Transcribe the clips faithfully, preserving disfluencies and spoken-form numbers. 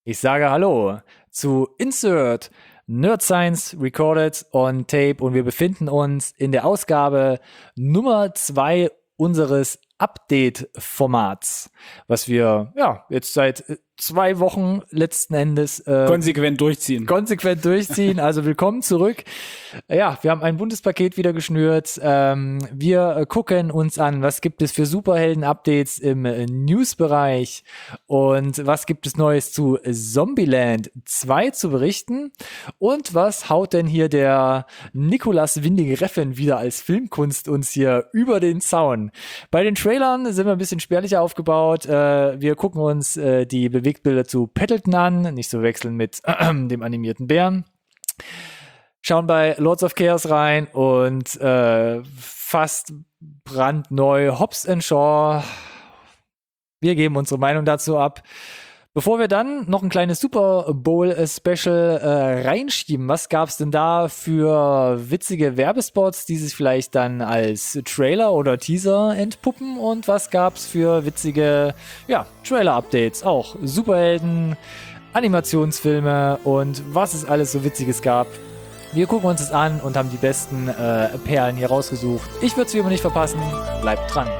Ich sage Hallo zu Insert Nerd Science Recorded on Tape und wir befinden uns in der Ausgabe Nummer zwei unseres Update-Formats, was wir ja jetzt seit zwei Wochen letzten Endes äh, konsequent durchziehen. Konsequent durchziehen. Also willkommen zurück. Ja, wir haben ein buntes Paket wieder geschnürt. Ähm, wir gucken uns an, was gibt es für Superhelden-Updates im äh, News-Bereich und was gibt es Neues zu Zombieland zwei zu berichten und was haut denn hier der Nicolas Winding-Refn wieder als Filmkunst uns hier über den Zaun. Bei den Trailern sind wir ein bisschen spärlicher aufgebaut. Äh, wir gucken uns äh, die Bewegtbilder zu Paddleton an, nicht zu wechseln mit äh, dem animierten Bären. Schauen bei Lords of Chaos rein und äh, fast brandneu Hobbs and Shaw. Wir geben unsere Meinung dazu ab. Bevor wir dann noch ein kleines Super Bowl-Special äh, reinschieben, was gab's denn da für witzige Werbespots, die sich vielleicht dann als Trailer oder Teaser entpuppen? Und was gab's für witzige ja, Trailer-Updates? Auch Superhelden, Animationsfilme und was es alles so Witziges gab. Wir gucken uns das an und haben die besten äh, Perlen hier rausgesucht. Ich würde es wie immer nicht verpassen. Bleibt dran.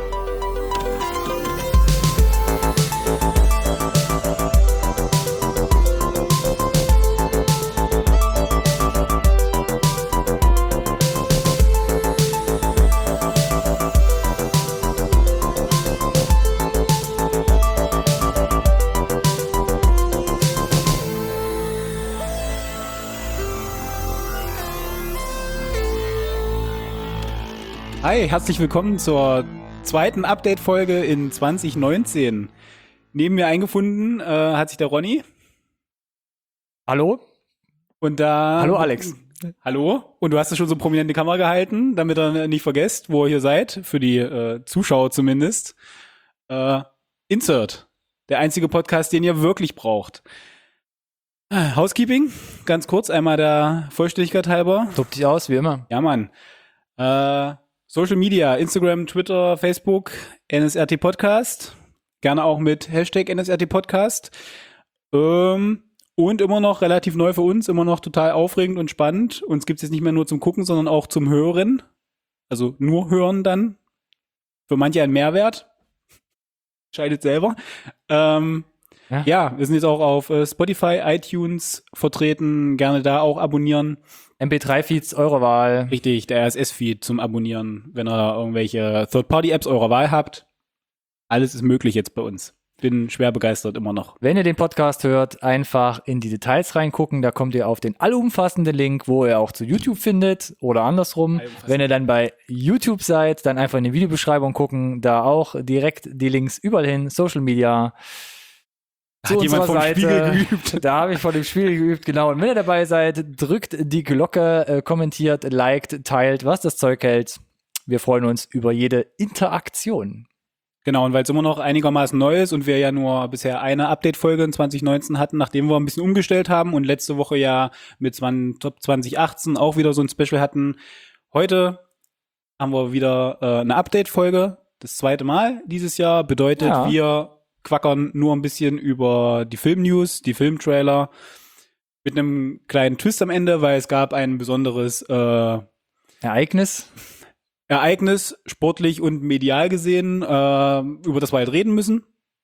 Hi, herzlich willkommen zur zweiten Update-Folge in zwanzig neunzehn. Neben mir eingefunden äh, hat sich der Ronny. Hallo? Und da. Hallo Alex. Hallo? Und du hast es schon so prominent in die Kamera gehalten, damit ihr nicht vergesst, wo ihr hier seid, für die äh, Zuschauer zumindest. Äh, Insert, der einzige Podcast, den ihr wirklich braucht. Housekeeping, ganz kurz, einmal der Vollständigkeit halber. Tob dich aus, wie immer. Ja, Mann. Äh, Social Media, Instagram, Twitter, Facebook, N S R T Podcast. Gerne auch mit Hashtag N S R T Podcast. Ähm, und immer noch relativ neu für uns, immer noch total aufregend und spannend. Uns gibt's jetzt nicht mehr nur zum Gucken, sondern auch zum Hören. Also nur hören dann. Für manche ein Mehrwert. Scheidet selber. Ähm, ja. ja, wir sind jetzt auch auf äh, Spotify, iTunes vertreten. Gerne da auch abonnieren. M P drei Feeds eurer Wahl. Richtig, der R S S-Feed zum Abonnieren, wenn ihr irgendwelche Third-Party-Apps eurer Wahl habt. Alles ist möglich jetzt bei uns. Bin schwer begeistert immer noch. Wenn ihr den Podcast hört, einfach in die Details reingucken. Da kommt ihr auf den allumfassenden Link, wo ihr auch zu YouTube findet oder andersrum. Wenn ihr dann bei YouTube seid, dann einfach in die Videobeschreibung gucken. Da auch direkt die Links überall hin. Social Media. Zu Hat jemand vom Seite. Spiegel geübt? Da habe ich von dem Spiegel geübt, genau. Und wenn ihr dabei seid, drückt die Glocke, äh, kommentiert, liked, teilt, was das Zeug hält. Wir freuen uns über jede Interaktion. Genau, und weil es immer noch einigermaßen neu ist und wir ja nur bisher eine Update-Folge in zwanzig neunzehn hatten, nachdem wir ein bisschen umgestellt haben und letzte Woche ja mit Top zwanzig achtzehn auch wieder so ein Special hatten. Heute haben wir wieder äh, eine Update-Folge, das zweite Mal dieses Jahr. Bedeutet, ja. wir quackern nur ein bisschen über die Film-News, die Filmtrailer mit einem kleinen Twist am Ende, weil es gab ein besonderes äh, Ereignis. Ereignis, sportlich und medial gesehen, äh, über das wir halt reden müssen.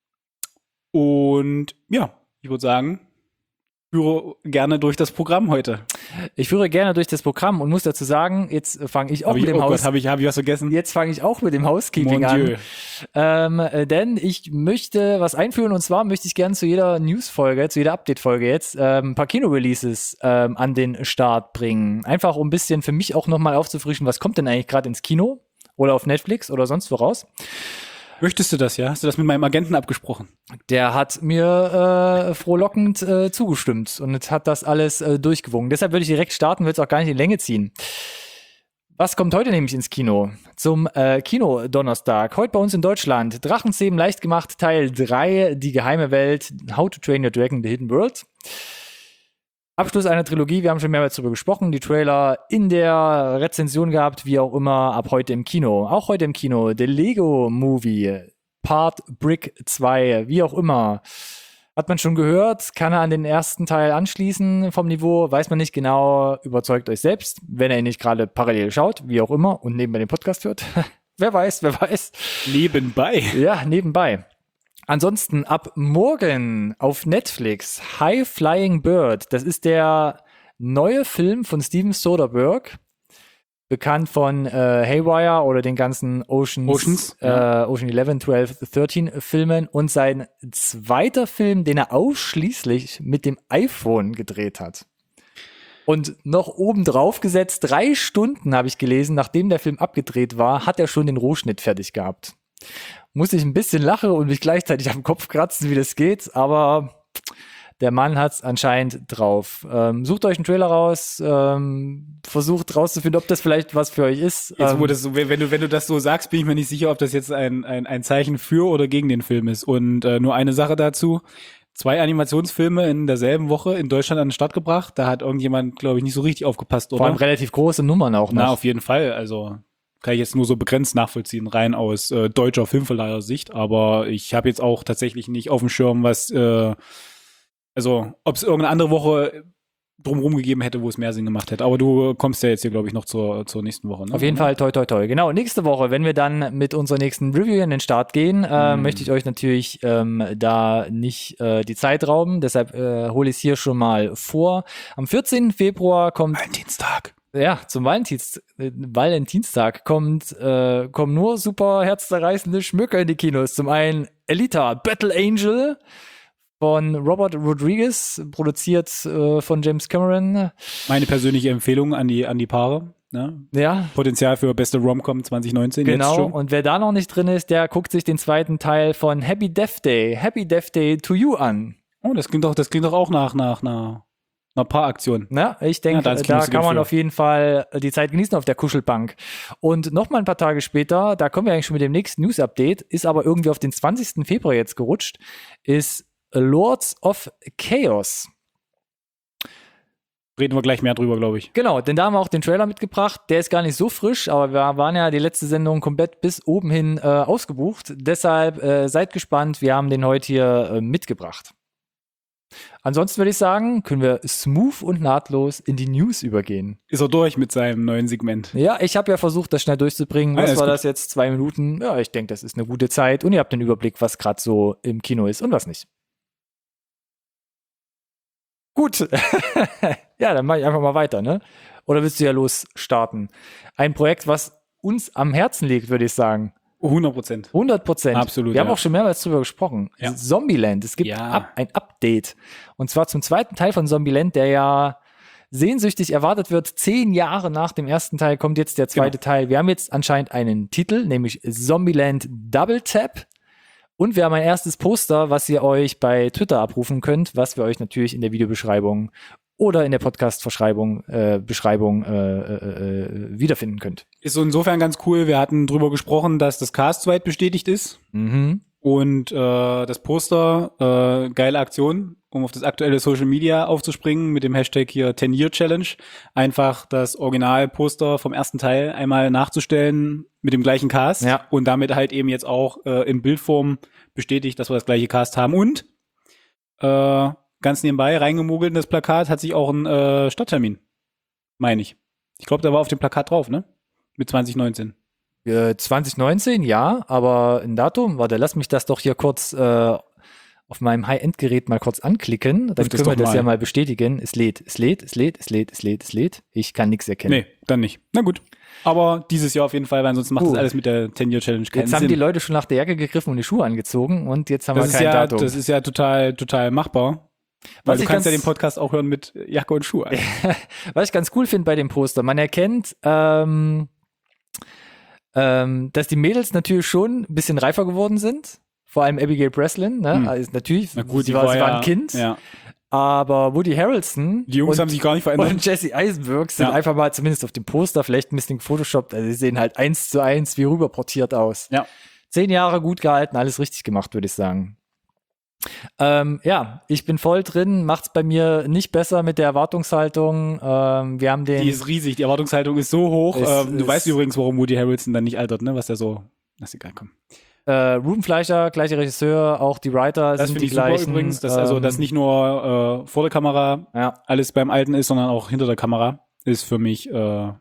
Und ja, ich würde sagen, führe gerne durch das Programm heute. Ich führe gerne durch das Programm und muss dazu sagen, jetzt fange ich auch hab mit ich, dem oh Haus. Gott, habe ich, hab ich was vergessen? Jetzt fange ich auch mit dem Housekeeping an. Ähm, äh, denn ich möchte was einführen und zwar möchte ich gerne zu jeder News-Folge, zu jeder Update-Folge jetzt ähm, ein paar Kino-Releases ähm, an den Start bringen. Einfach um ein bisschen für mich auch nochmal aufzufrischen, was kommt denn eigentlich gerade ins Kino oder auf Netflix oder sonst wo raus. Möchtest du das, ja? Hast du das mit meinem Agenten abgesprochen? Der hat mir äh, frohlockend äh, zugestimmt und hat das alles äh, durchgewunken. Deshalb würde ich direkt starten, würde es auch gar nicht in die Länge ziehen. Was kommt heute nämlich ins Kino? Zum äh, Kino-Donnerstag. Heute bei uns in Deutschland. Drachenzähmen leicht gemacht, Teil drei, die geheime Welt, How to Train Your Dragon, The Hidden World. Abschluss einer Trilogie, wir haben schon mehrmals darüber gesprochen, die Trailer in der Rezension gehabt, wie auch immer, ab heute im Kino. Auch heute im Kino, The Lego Movie, Part Brick zwei, wie auch immer. Hat man schon gehört, kann er an den ersten Teil anschließen vom Niveau, weiß man nicht genau, überzeugt euch selbst, wenn er ihn nicht gerade parallel schaut, wie auch immer, und nebenbei den Podcast hört. Wer weiß, wer weiß. Nebenbei. Ja, nebenbei. Ansonsten ab morgen auf Netflix High Flying Bird. Das ist der neue Film von Steven Soderbergh, bekannt von äh, Haywire oder den ganzen Oceans, Oceans, äh, ja. Ocean elf, zwölf, dreizehn Filmen und sein zweiter Film, den er ausschließlich mit dem iPhone gedreht hat. Und noch oben drauf gesetzt, drei Stunden habe ich gelesen, nachdem der Film abgedreht war, hat er schon den Rohschnitt fertig gehabt. Muss ich ein bisschen lachen und mich gleichzeitig am Kopf kratzen, wie das geht, aber der Mann hat's anscheinend drauf. Ähm, sucht euch einen Trailer raus, ähm, versucht rauszufinden, ob das vielleicht was für euch ist. Jetzt, wo Ähm, das, so- wenn, du, wenn du das so sagst, bin ich mir nicht sicher, ob das jetzt ein, ein, ein Zeichen für oder gegen den Film ist. Und äh, nur eine Sache dazu. Zwei Animationsfilme in derselben Woche in Deutschland an den Start gebracht. Da hat irgendjemand, glaube ich, nicht so richtig aufgepasst, oder? vor allem relativ große Nummern auch noch. Na, auf jeden Fall. Also kann ich jetzt nur so begrenzt nachvollziehen, rein aus äh, deutscher Filmverleiher-Sicht. Aber ich habe jetzt auch tatsächlich nicht auf dem Schirm, was, äh, also ob es irgendeine andere Woche drumherum gegeben hätte, wo es mehr Sinn gemacht hätte. Aber du kommst ja jetzt hier, glaube ich, noch zur, zur nächsten Woche. Ne? Auf jeden Oder? Fall, toi, toi, toi. Genau, nächste Woche, wenn wir dann mit unserer nächsten Review in den Start gehen, äh, Mm. möchte ich euch natürlich ähm, da nicht äh, die Zeit rauben. Deshalb äh, hole ich es hier schon mal vor. Am vierzehnten Februar kommt Valentinstag. Ja, zum Valentins, äh, Valentinstag kommt, äh, kommen nur super herzzerreißende Schmöker in die Kinos. Zum einen Elita, Battle Angel von Robert Rodriguez, produziert äh, von James Cameron. Meine persönliche Empfehlung an die, an die Paare. Ne? Ja, Potenzial für beste Rom-Com zwanzig neunzehn. Jetzt genau. schon. Und wer da noch nicht drin ist, der guckt sich den zweiten Teil von Happy Death Day, Happy Death Day to You an. Oh, das klingt doch, das klingt doch auch nach, nach einer, einer Paaraktion. Na, ich denke, Ja, da ist da Kinos kann man für. auf jeden Fall die Zeit genießen auf der Kuschelbank. Und noch mal ein paar Tage später, da kommen wir eigentlich schon mit dem nächsten News-Update, ist aber irgendwie auf den zwanzigsten Februar jetzt gerutscht, ist Lords of Chaos. Reden wir gleich mehr drüber, glaube ich. Genau, denn da haben wir auch den Trailer mitgebracht. Der ist gar nicht so frisch, aber wir waren ja die letzte Sendung komplett bis oben hin äh, ausgebucht. Deshalb äh, seid gespannt, wir haben den heute hier äh, mitgebracht. Ansonsten würde ich sagen, können wir smooth und nahtlos in die News übergehen. Ist er durch mit seinem neuen Segment. Ja, ich habe ja versucht, das schnell durchzubringen. Ah, Was ist war gut. das jetzt? Zwei Minuten? Ja, ich denke, das ist eine gute Zeit. Und ihr habt den Überblick, was gerade so im Kino ist und was nicht. Gut. Ja, dann mache ich einfach mal weiter, ne? Oder willst du ja losstarten? Ein Projekt, was uns am Herzen liegt, würde ich sagen. hundert Prozent. hundert Prozent. Absolut, Wir haben ja. auch schon mehrmals drüber gesprochen. Ja. Zombieland. Es gibt Ja. ab, ein Update. Und zwar zum zweiten Teil von Zombieland, der ja sehnsüchtig erwartet wird. Zehn Jahre nach dem ersten Teil kommt jetzt der zweite Genau. Teil. Wir haben jetzt anscheinend einen Titel, nämlich Zombieland Double Tap. Und wir haben ein erstes Poster, was ihr euch bei Twitter abrufen könnt, was wir euch natürlich in der Videobeschreibung oder in der Podcast-Beschreibung äh, Beschreibung, äh, äh, äh, wiederfinden könnt. Ist so insofern ganz cool. Wir hatten drüber gesprochen, dass das Cast soweit bestätigt ist. Mhm. Und äh, das Poster, äh, geile Aktion, um auf das aktuelle Social Media aufzuspringen mit dem Hashtag hier ten year challenge. Einfach das Originalposter vom ersten Teil einmal nachzustellen mit dem gleichen Cast. Ja. Und damit halt eben jetzt auch äh, in Bildform bestätigt, dass wir das gleiche Cast haben. Und äh, ganz nebenbei reingemogelt in das Plakat hat sich auch ein äh, Starttermin, meine ich. Ich glaube, der war auf dem Plakat drauf, ne? Mit zwanzig neunzehn. Äh, zwanzig neunzehn, ja, aber ein Datum, warte, lass mich das doch hier kurz äh, auf meinem High-End-Gerät mal kurz anklicken. Dann Prüf das können wir doch das mal. ja mal bestätigen. Es lädt, es lädt, es lädt, es lädt, es lädt, es lädt. Ich kann nichts erkennen. Nee, dann nicht. Na gut. Aber dieses Jahr auf jeden Fall, weil ansonsten macht Gut. das alles mit der ten year challenge keinen Jetzt haben Sinn. die Leute schon nach der Jacke gegriffen und die Schuhe angezogen und jetzt haben das wir ist kein ja, Datum. das ist ja total, total machbar. Weil Was du ich kannst ja ganz- den Podcast auch hören mit Jacke und Schuhe. Was ich ganz cool finde bei dem Poster, man erkennt, ähm, ähm, dass die Mädels natürlich schon ein bisschen reifer geworden sind. Vor allem Abigail Breslin, ne? Hm. Also natürlich, Na gut, sie, die war, war sie ja, war ein Kind. Ja. Aber Woody Harrelson Die Jungs und, haben sich gar nicht verändert. und Jesse Eisenberg sind Ja. einfach mal zumindest auf dem Poster vielleicht ein bisschen gefotoshoppt. Also sie sehen halt eins zu eins wie rüberportiert aus. Ja. Zehn Jahre gut gehalten, alles richtig gemacht, würde ich sagen. Ähm, ja, ich bin voll drin, macht's bei mir nicht besser mit der Erwartungshaltung. Ähm, wir haben den. Die ist riesig, die Erwartungshaltung ist so hoch. Ist- ähm, du ist- weißt übrigens, warum Woody Harrelson dann nicht altert, ne? Was der so. Das ist egal, komm. Äh, Ruben Fleischer, gleicher Regisseur, auch die Writer Das sind finde die ich super gleichen. übrigens, dass also ähm, dass nicht nur äh, vor der Kamera ja. alles beim Alten ist, sondern auch hinter der Kamera ist für mich äh,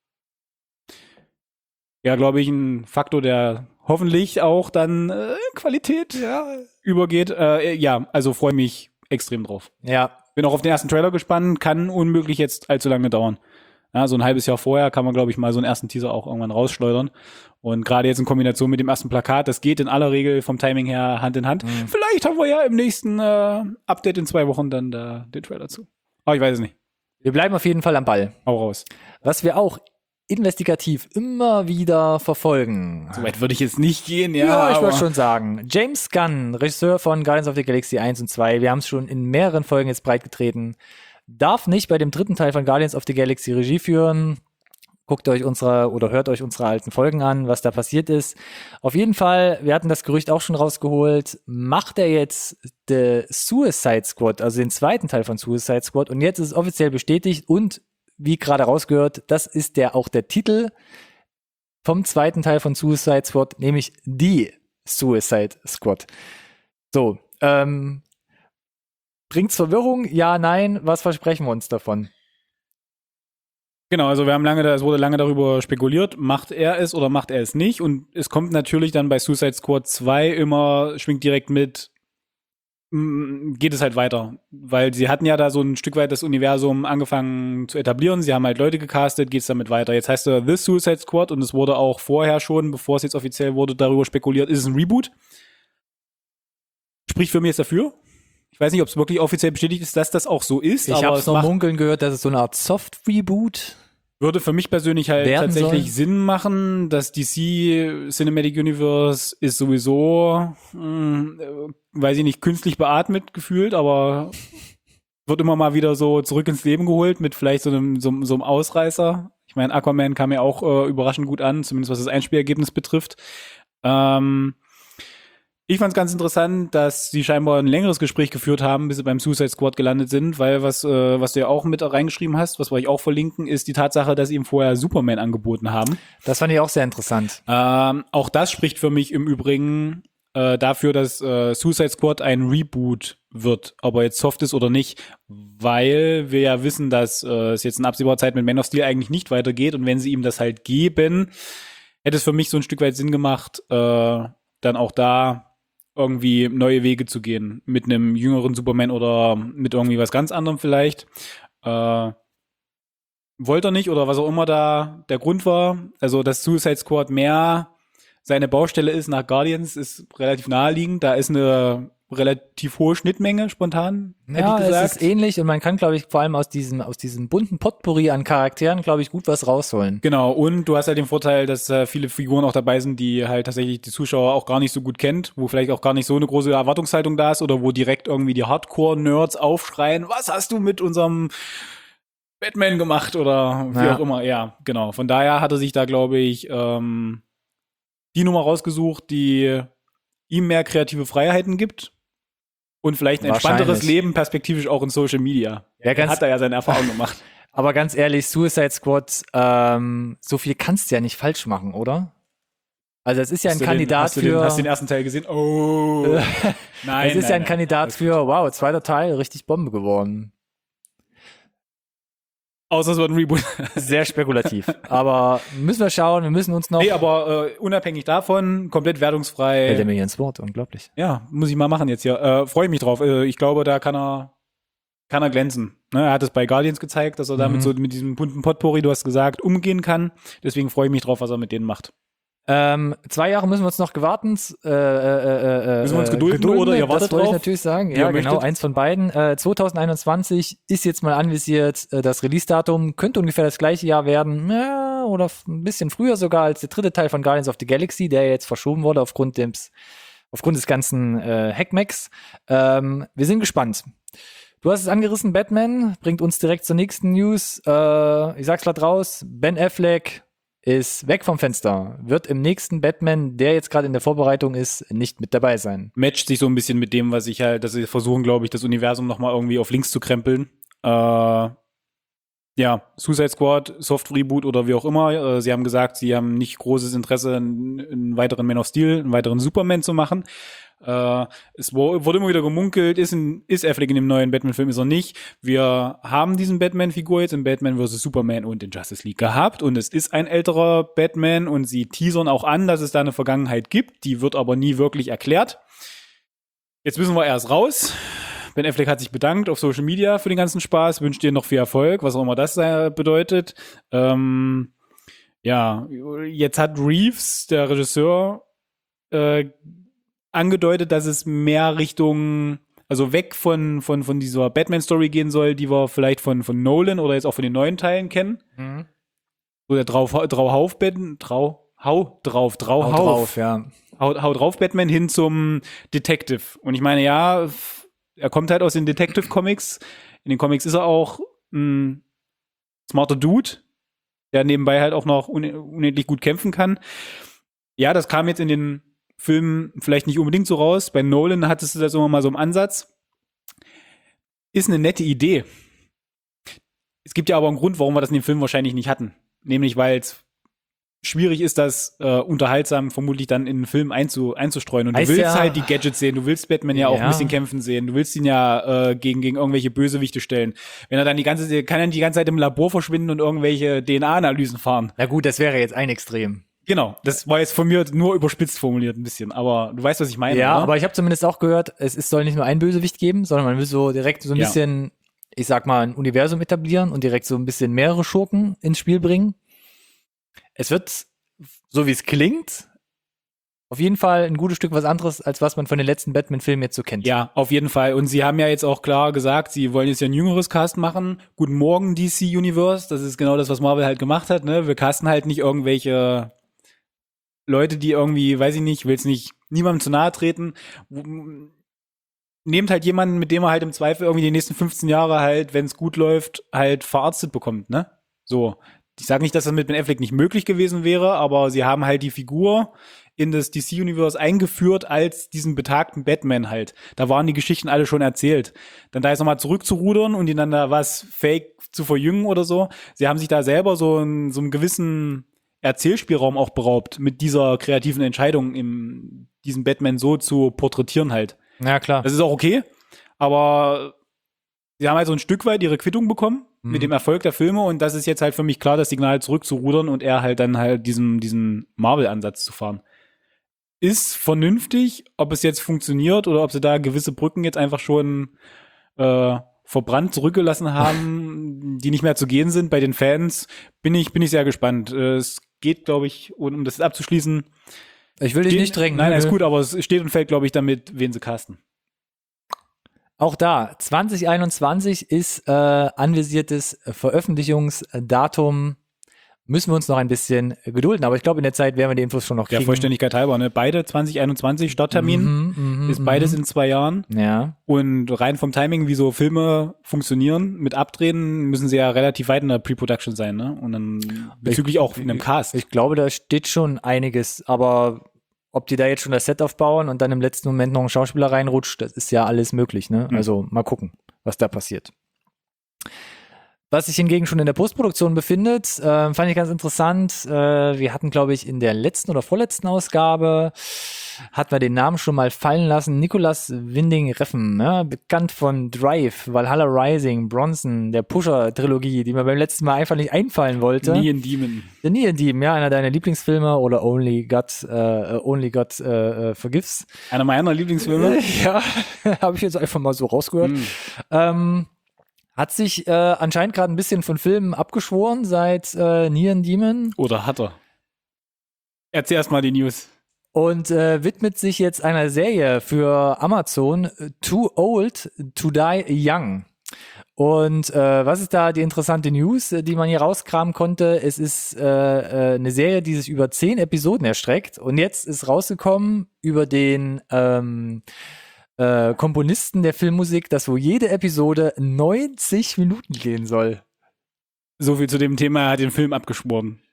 ja, glaube ich, ein Faktor, der hoffentlich auch dann äh, Qualität Ja. übergeht. Äh, ja, also freue mich extrem drauf. Ja, Bin auch auf den ersten Trailer gespannt, kann unmöglich jetzt allzu lange dauern. Ja, so ein halbes Jahr vorher kann man, glaube ich, mal so einen ersten Teaser auch irgendwann rausschleudern. Und gerade jetzt in Kombination mit dem ersten Plakat, das geht in aller Regel vom Timing her Hand in Hand. Mhm. Vielleicht haben wir ja im nächsten äh, Update in zwei Wochen dann da den Trailer zu. Aber ich weiß es nicht. wir bleiben auf jeden Fall am Ball. Hau raus. Was wir auch investigativ immer wieder verfolgen. So weit würde ich jetzt nicht gehen, Ja, ja. ich aber wollte schon sagen. James Gunn, Regisseur von Guardians of the Galaxy eins und zwei, wir haben es schon in mehreren Folgen jetzt breitgetreten, darf nicht bei dem dritten Teil von Guardians of the Galaxy Regie führen. Guckt euch unsere oder hört euch unsere alten Folgen an, was da passiert ist. Auf jeden Fall, wir hatten das Gerücht auch schon rausgeholt, macht er jetzt The Suicide Squad, also den zweiten Teil von Suicide Squad, und jetzt ist es offiziell bestätigt und wie gerade rausgehört, das ist der auch der Titel vom zweiten Teil von Suicide Squad, nämlich die Suicide Squad. So, ähm, bringt's Verwirrung? Ja, nein. Was versprechen wir uns davon? Genau, also wir haben lange, es wurde lange darüber spekuliert, macht er es oder macht er es nicht? Und es kommt natürlich dann bei Suicide Squad zwei immer, schwingt direkt mit, mh, geht es halt weiter. Weil sie hatten ja da so ein Stück weit das Universum angefangen zu etablieren, sie haben halt Leute gecastet, geht es damit weiter. Jetzt heißt er The Suicide Squad und es wurde auch vorher schon, bevor es jetzt offiziell wurde, darüber spekuliert, ist es ein Reboot? Spricht für mich jetzt dafür. Ich weiß nicht, ob es wirklich offiziell bestätigt ist, dass das auch so ist. Ich aber habe es es noch macht- munkeln gehört, dass es so eine Art Soft-Reboot würde für mich persönlich halt werden tatsächlich soll. Sinn machen. Das D C Cinematic Universe ist sowieso, mh, äh, weiß ich nicht, künstlich beatmet gefühlt, aber wird immer mal wieder so zurück ins Leben geholt mit vielleicht so einem, so, so einem Ausreißer. Ich meine, Aquaman kam ja auch äh, überraschend gut an, zumindest was das Einspielergebnis betrifft. Ähm, Ich fand es ganz interessant, dass sie scheinbar ein längeres Gespräch geführt haben, bis sie beim Suicide Squad gelandet sind, weil was, äh, was du ja auch mit reingeschrieben hast, was wir euch auch verlinken, ist die Tatsache, dass sie ihm vorher Superman angeboten haben. Das fand ich auch sehr interessant. Ähm, auch das spricht für mich im Übrigen äh, dafür, dass äh, Suicide Squad ein Reboot wird, ob er jetzt soft ist oder nicht, weil wir ja wissen, dass äh, es jetzt in absehbarer Zeit mit Man of Steel eigentlich nicht weitergeht und wenn sie ihm das halt geben, hätte es für mich so ein Stück weit Sinn gemacht, äh, dann auch da irgendwie neue Wege zu gehen. Mit einem jüngeren Superman oder mit irgendwie was ganz anderem vielleicht. Äh, wollte er nicht oder was auch immer da der Grund war. Also, dass Suicide Squad mehr seine Baustelle ist nach Guardians, ist relativ naheliegend. Da ist eine relativ hohe Schnittmenge spontan, hätte Ja, ich gesagt. es ist ähnlich und man kann, glaube ich, vor allem aus diesem, aus diesem bunten Potpourri an Charakteren, glaube ich, gut was rausholen. Genau, und du hast halt den Vorteil, dass äh, viele Figuren auch dabei sind, die halt tatsächlich die Zuschauer auch gar nicht so gut kennt, wo vielleicht auch gar nicht so eine große Erwartungshaltung da ist oder wo direkt irgendwie die Hardcore-Nerds aufschreien, was hast du mit unserem Batman gemacht oder wie Ja. auch immer. Ja, genau. Von daher hat er sich da, glaube ich, ähm, die Nummer rausgesucht, die ihm mehr kreative Freiheiten gibt und vielleicht ein entspannteres Wahrscheinlich. Leben perspektivisch auch in Social Media. Ja, ganz- Hat er ja seine Erfahrung gemacht. Aber ganz ehrlich, Suicide Squad, ähm, so viel kannst du ja nicht falsch machen, oder? Also es ist ja ein Hast du Kandidat den, hast du für. Den, hast du den ersten Teil gesehen? Oh. Nein. es ist nein, ja ein nein. Kandidat Alles für, wow, zweiter Teil, richtig Bombe geworden. Außer es wird ein Reboot. Sehr spekulativ. Aber müssen wir schauen, wir müssen uns noch. Nee, aber äh, unabhängig davon, komplett wertungsfrei. Hält er mir hier ins Wort, unglaublich. Ja, muss ich mal machen jetzt hier. Äh, Freue mich drauf. Äh, ich glaube, da kann er kann er glänzen. Ne, er hat es bei Guardians gezeigt, dass er Mhm. damit so mit diesem bunten Potpourri, du hast gesagt, umgehen kann. Deswegen freue ich mich drauf, was er mit denen macht. Ähm, zwei Jahre müssen wir uns noch gewarten. Äh, äh, äh, Müssen wir uns äh, gedulden oder ihr wartet Das wollte ich drauf? natürlich sagen. Wie Ja, ihr genau, möchtet. eins von beiden. Äh, zwanzig einundzwanzig ist jetzt mal anvisiert. Äh, das Release-Datum könnte ungefähr das gleiche Jahr werden. Ja, oder f- ein bisschen früher sogar als der dritte Teil von Guardians of the Galaxy, der jetzt verschoben wurde aufgrund des, aufgrund des ganzen äh, Hackmacks. Ähm, wir sind gespannt. Du hast es angerissen, Batman, bringt uns direkt zur nächsten News. Äh, ich sag's grad raus, Ben Affleck ist weg vom Fenster, wird im nächsten Batman, der jetzt gerade in der Vorbereitung ist, nicht mit dabei sein. Matcht sich so ein bisschen mit dem, was ich halt, dass sie versuchen, glaube ich, das Universum nochmal irgendwie auf links zu krempeln. Äh, ja, Suicide Squad, Soft Reboot oder wie auch immer. Äh, sie haben gesagt, sie haben nicht großes Interesse, einen, einen weiteren Man of Steel, einen weiteren Superman zu machen. Äh, es wurde immer wieder gemunkelt, ist, ein, ist Affleck in dem neuen Batman-Film, ist er nicht. Wir haben diesen Batman-Figur jetzt in Batman versus. Superman und in Justice League gehabt und es ist ein älterer Batman und sie teasern auch an, dass es da eine Vergangenheit gibt, die wird aber nie wirklich erklärt. Jetzt müssen wir erst raus. Ben Affleck hat sich bedankt auf Social Media für den ganzen Spaß, wünscht dir noch viel Erfolg, was auch immer das äh, bedeutet. Ähm, ja, jetzt hat Reeves, der Regisseur, äh, angedeutet, dass es mehr Richtung, also weg von von von dieser Batman-Story gehen soll, die wir vielleicht von von Nolan oder jetzt auch von den neuen Teilen kennen. Mhm. So der drauf drauf auf Batman, trau hau drauf drauf hau drauf, ja. Hau, hau drauf Batman hin zum Detective. Und ich meine, ja, er kommt halt aus den Detective-Comics. In den Comics ist er auch ein smarter Dude, der nebenbei halt auch noch un- unendlich gut kämpfen kann. Ja, das kam jetzt in den Filmen vielleicht nicht unbedingt so raus. Bei Nolan hattest du das immer mal so im Ansatz. Ist eine nette Idee. Es gibt ja aber einen Grund, warum wir das in dem Film wahrscheinlich nicht hatten. Nämlich, weil es schwierig ist, das äh, unterhaltsam vermutlich dann in den Film einzu, einzustreuen. Und du heißt willst ja, halt die Gadgets sehen, du willst Batman ja, ja auch ein bisschen kämpfen sehen, du willst ihn ja äh, gegen, gegen irgendwelche Bösewichte stellen. Wenn er dann die ganze kann er die ganze Zeit im Labor verschwinden und irgendwelche D N A-Analysen fahren. Na gut, das wäre jetzt ein Extrem. Genau, das war jetzt von mir nur überspitzt formuliert ein bisschen, aber du weißt, was ich meine, Ja, oder? Aber ich habe zumindest auch gehört, es, es soll nicht nur ein Bösewicht geben, sondern man will so direkt so ein ja. bisschen, ich sag mal, ein Universum etablieren und direkt so ein bisschen mehrere Schurken ins Spiel bringen. Es wird, so wie es klingt, auf jeden Fall ein gutes Stück was anderes, als was man von den letzten Batman-Filmen jetzt so kennt. Ja, auf jeden Fall. Und sie haben ja jetzt auch klar gesagt, sie wollen jetzt ja ein jüngeres Cast machen. Guten Morgen, D C Universe. Das ist genau das, was Marvel halt gemacht hat, ne? Wir casten halt nicht irgendwelche Leute, die irgendwie, weiß ich nicht, will es nicht niemandem zu nahe treten. Nehmt halt jemanden, mit dem er halt im Zweifel irgendwie die nächsten fünfzehn Jahre halt, wenn es gut läuft, halt verarztet bekommt, ne? So. Ich sage nicht, dass das mit Ben Affleck nicht möglich gewesen wäre, aber sie haben halt die Figur in das D C-Universe eingeführt als diesen betagten Batman halt. Da waren die Geschichten alle schon erzählt. Dann da jetzt nochmal zurückzurudern und ihn dann da was fake zu verjüngen oder so. Sie haben sich da selber so einen, so einen gewissen Erzählspielraum auch beraubt mit dieser kreativen Entscheidung, im, diesen Batman so zu porträtieren halt. Ja, klar. Das ist auch okay, aber sie haben halt so ein Stück weit ihre Quittung bekommen mhm. mit dem Erfolg der Filme und das ist jetzt halt für mich klar, das Signal zurückzurudern und eher halt dann halt diesen, diesen Marvel-Ansatz zu fahren. Ist vernünftig, ob es jetzt funktioniert oder ob sie da gewisse Brücken jetzt einfach schon äh, verbrannt zurückgelassen haben, die nicht mehr zu gehen sind bei den Fans, bin ich, bin ich sehr gespannt. Es geht, glaube ich, um das abzuschließen. Ich will dich steht, nicht drängen. Nein, ist gut, aber es steht und fällt, glaube ich, damit, wen sie casten. Auch da, zwanzig einundzwanzig ist äh, anvisiertes Veröffentlichungsdatum. Müssen wir uns noch ein bisschen gedulden, aber ich glaube, in der Zeit werden wir die Infos schon noch kriegen. Der Vollständigkeit halber, ne? Beide zwanzig einundzwanzig Starttermin, mhm, ist beides in zwei Jahren. Ja. Und rein vom Timing, wie so Filme funktionieren, mit Abdrehen, müssen sie ja relativ weit in der Pre-Production sein, ne? Und dann bezüglich ich, auch in einem Cast. Ich, ich glaube, da steht schon einiges, aber ob die da jetzt schon das Set aufbauen und dann im letzten Moment noch ein Schauspieler reinrutscht, das ist ja alles möglich, ne? Mhm. Also mal gucken, was da passiert. Was sich hingegen schon in der Postproduktion befindet, äh, fand ich ganz interessant. Äh, wir hatten, glaube ich, in der letzten oder vorletzten Ausgabe, hatten wir den Namen schon mal fallen lassen, Nicolas Winding Refn, ne? Bekannt von Drive, Valhalla Rising, Bronson, der Pusher-Trilogie, die mir beim letzten Mal einfach nicht einfallen wollte. Neon Demon. Der Neon Demon, ja, einer deiner Lieblingsfilme oder Only God, äh, Only God äh, Forgives. Einer meiner Lieblingsfilme. Ja, habe ich jetzt einfach mal so rausgehört. Mm. Ähm, Hat sich äh, anscheinend gerade ein bisschen von Filmen abgeschworen seit äh, Neon Demon. Oder hat er? Erzähl erst mal die News. Und äh, widmet sich jetzt einer Serie für Amazon, Too Old to Die Young. Und äh, was ist da die interessante News, die man hier rauskramen konnte? Es ist äh, äh, eine Serie, die sich über zehn Episoden erstreckt. Und jetzt ist rausgekommen über den ähm, Äh, Komponisten der Filmmusik, dass wo jede Episode neunzig Minuten gehen soll. So viel zu dem Thema, er hat den Film abgeschworen.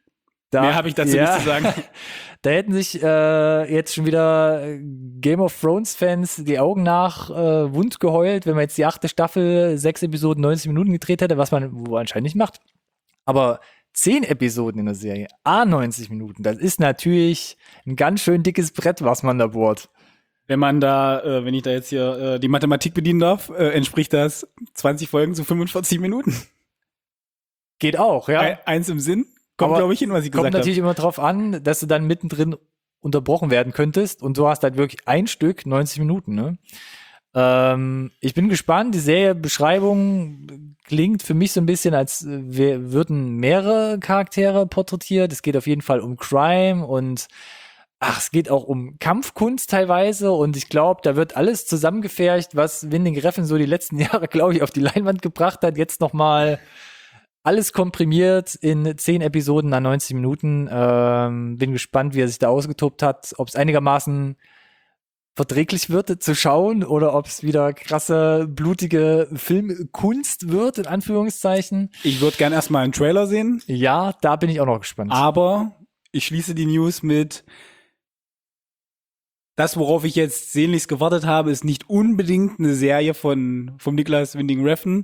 Da, Mehr habe ich dazu ja, nicht zu sagen. Da hätten sich äh, jetzt schon wieder Game of Thrones-Fans die Augen nach äh, wund geheult, wenn man jetzt die achte Staffel, sechs Episoden, neunzig Minuten gedreht hätte, was man wo anscheinend nicht macht. Aber zehn Episoden in der Serie, a neunzig Minuten, das ist natürlich ein ganz schön dickes Brett, was man da bohrt. Wenn man da, äh, wenn ich da jetzt hier äh, die Mathematik bedienen darf, äh, entspricht das zwanzig Folgen zu fünfundvierzig Minuten. Geht auch, ja. E- eins im Sinn. Kommt, glaube ich, hin, was ich gesagt habe. Kommt natürlich immer drauf an, dass du dann mittendrin unterbrochen werden könntest und du hast halt wirklich ein Stück, neunzig Minuten, ne? Ähm, ich bin gespannt, die Serienbeschreibung klingt für mich so ein bisschen, als wir würden mehrere Charaktere porträtiert. Es geht auf jeden Fall um Crime und ach, es geht auch um Kampfkunst teilweise und ich glaube, da wird alles zusammengefercht, was Winding Refn so die letzten Jahre, glaube ich, auf die Leinwand gebracht hat. Jetzt nochmal alles komprimiert in zehn Episoden an neunzig Minuten. Ähm, bin gespannt, wie er sich da ausgetobt hat, ob es einigermaßen verträglich wird zu schauen oder ob es wieder krasse, blutige Filmkunst wird, in Anführungszeichen. Ich würde gern erstmal einen Trailer sehen. Ja, da bin ich auch noch gespannt. Aber ich schließe die News mit: Das, worauf ich jetzt sehnlichst gewartet habe, ist nicht unbedingt eine Serie von vom Niklas Winding Refn,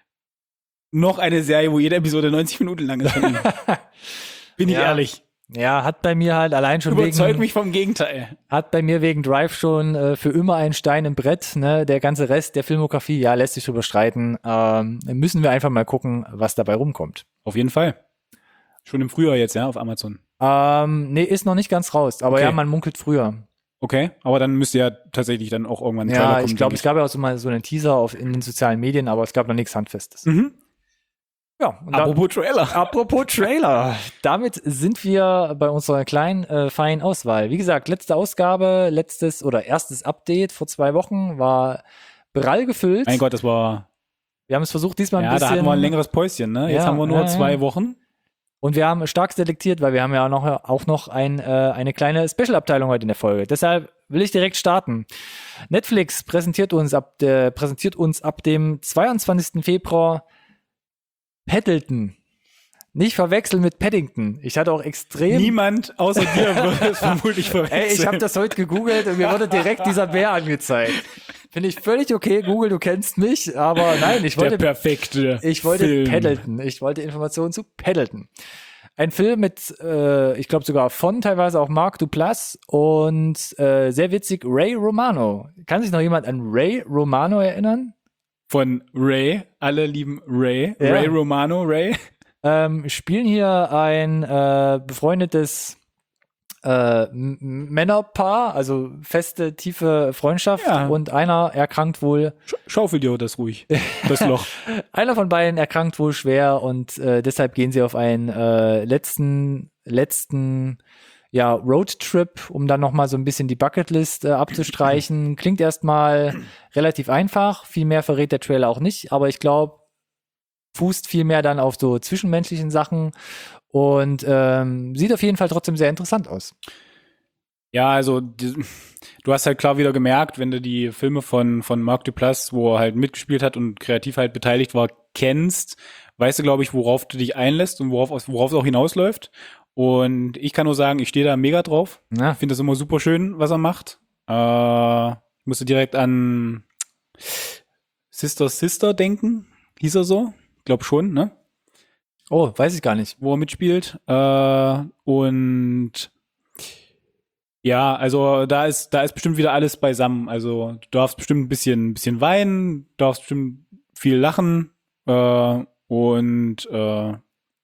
noch eine Serie, wo jede Episode neunzig Minuten lang ist von ihm. Bin ich Ja. ehrlich. Ja, hat bei mir halt allein schon Überzeug wegen, mich vom Gegenteil. hat bei mir wegen Drive schon äh, für immer ein Stein im Brett, ne? Der ganze Rest der Filmografie, ja, lässt sich drüber streiten. Ähm, müssen wir einfach mal gucken, was dabei rumkommt. Auf jeden Fall. Schon im Frühjahr jetzt, ja, auf Amazon. Ähm, nee, ist noch nicht ganz raus, aber Okay. ja, man munkelt früher. Okay, aber dann müsste ja tatsächlich dann auch irgendwann ein Trailer Ja, kommen. ich glaube, denke es gab ja auch so mal so einen Teaser auf, in den sozialen Medien, aber es gab noch nichts Handfestes. Mhm. Ja, und da, Apropos Trailer. apropos Trailer. Damit sind wir bei unserer kleinen, äh, feinen Auswahl. Wie gesagt, letzte Ausgabe, letztes oder erstes Update vor zwei Wochen war prall gefüllt. Mein Gott, das war, Wir haben es versucht, diesmal ein ja, bisschen. da hatten wir ein längeres Päuschen, ne? Jetzt Ja, haben wir nur ja, zwei ja. Wochen. Und wir haben stark selektiert, weil wir haben ja noch, auch noch ein, äh, eine kleine Special-Abteilung heute in der Folge. Deshalb will ich direkt starten. Netflix präsentiert uns ab, äh, präsentiert uns ab dem zweiundzwanzigsten Februar Paddington. Nicht verwechseln mit Paddington. Ich hatte auch extrem... Niemand außer dir würde es vermutlich verwechseln. Ey, ich habe das heute gegoogelt und mir wurde direkt dieser Bär angezeigt. Finde ich völlig okay. Google, du kennst mich, aber nein, ich Der wollte... perfekte Ich wollte Film. Paddington. Ich wollte Informationen zu Paddington. Ein Film mit, äh, ich glaube sogar von teilweise auch Mark Duplass und äh, sehr witzig Ray Romano. Kann sich noch jemand an Ray Romano erinnern? Von Ray. Alle lieben Ray. Ja. Ray Romano, Ray. Ähm, spielen hier ein äh, befreundetes äh, M- Männerpaar, also feste, tiefe Freundschaft Ja. und einer erkrankt wohl Sch Schaufel dir das ruhig. Das Loch. Einer von beiden erkrankt wohl schwer und äh, deshalb gehen sie auf einen äh, letzten, letzten ja, Roadtrip, um dann nochmal so ein bisschen die Bucketlist äh, abzustreichen. Klingt erstmal relativ einfach, viel mehr verrät der Trailer auch nicht, aber ich glaube, fußt viel mehr dann auf so zwischenmenschlichen Sachen und ähm, sieht auf jeden Fall trotzdem sehr interessant aus. Ja, also die, du hast halt klar wieder gemerkt, wenn du die Filme von von Mark Duplass, wo er halt mitgespielt hat und kreativ halt beteiligt war, kennst, weißt du, glaube ich, worauf du dich einlässt und worauf worauf es auch hinausläuft. Und ich kann nur sagen, ich stehe da mega drauf. Ja. Ich finde das immer super schön, was er macht. Äh, ich musste direkt an Sister Sister denken, hieß er so? Ich glaube schon, ne? Oh, weiß ich gar nicht. Wo er mitspielt. Äh, und ja, also da ist, da ist bestimmt wieder alles beisammen. Also du darfst bestimmt ein bisschen, ein bisschen weinen, du darfst bestimmt viel lachen äh, und äh,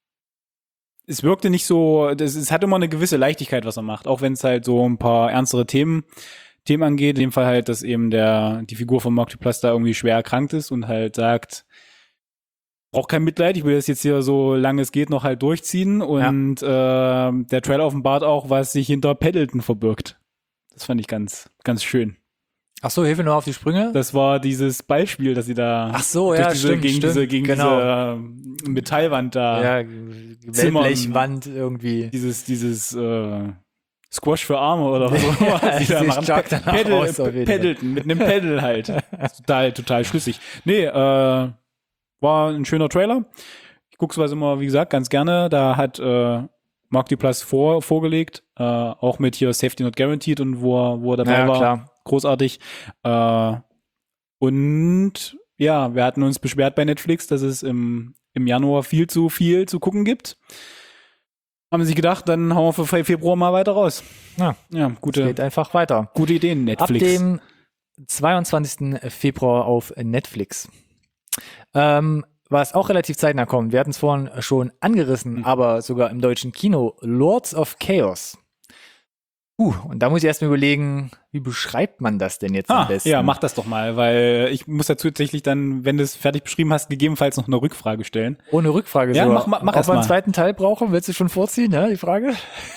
es wirkte nicht so, das, es hat immer eine gewisse Leichtigkeit, was er macht, auch wenn es halt so ein paar ernstere Themen Themen angeht. In dem Fall halt, dass eben der die Figur von Mark Duplass da irgendwie schwer erkrankt ist und halt sagt, braucht kein Mitleid, ich will das jetzt hier so lange es geht noch halt durchziehen und ja. äh, der Trailer offenbart auch, was sich hinter Paddington verbirgt. Das fand ich ganz, ganz schön. Ach so, hilfe nur auf die Sprünge. Das war dieses Beispiel, dass sie da Ach so, durch ja, diese, stimmt, gegen stimmt, diese, gegen genau. diese äh, Metallwand da, Ja, Zimmern. Blechwand irgendwie. dieses, dieses äh, Squash für Arme oder was auch immer, was sie da Sie machen. joggt danach Paddle, aus, auf jeden Fall. Paddleton, mit einem Paddle halt. total, total schlüssig. Nee, äh, war ein schöner Trailer. Ich gucke sowas immer, wie gesagt, ganz gerne. Da hat äh, Mark Duplass vor, vorgelegt, äh, auch mit hier Safety Not Guaranteed und wo er, wo er dabei Ja, war. klar. Großartig. Äh, und ja, wir hatten uns beschwert bei Netflix, dass es im, im Januar viel zu viel zu gucken gibt. Haben sie sich gedacht, dann hauen wir für Februar mal weiter raus. Ja, Ja, es gute, geht einfach weiter. gute Ideen, Netflix. Ab dem zweiundzwanzigsten Februar auf Netflix. Ähm, was auch relativ zeitnah kommt, wir hatten es vorhin schon angerissen, Mhm. aber sogar im deutschen Kino, Lords of Chaos. Uh, und da muss ich erst mal überlegen, wie beschreibt man das denn jetzt am Ah, besten? ja, mach das doch mal, weil ich muss dazu tatsächlich dann, wenn du es fertig beschrieben hast, gegebenenfalls noch eine Rückfrage stellen. Ohne Rückfrage Ja, sogar. mach mal- mach Ob erst wir einen mal. zweiten Teil brauchen, willst du schon vorziehen, ja, die Frage?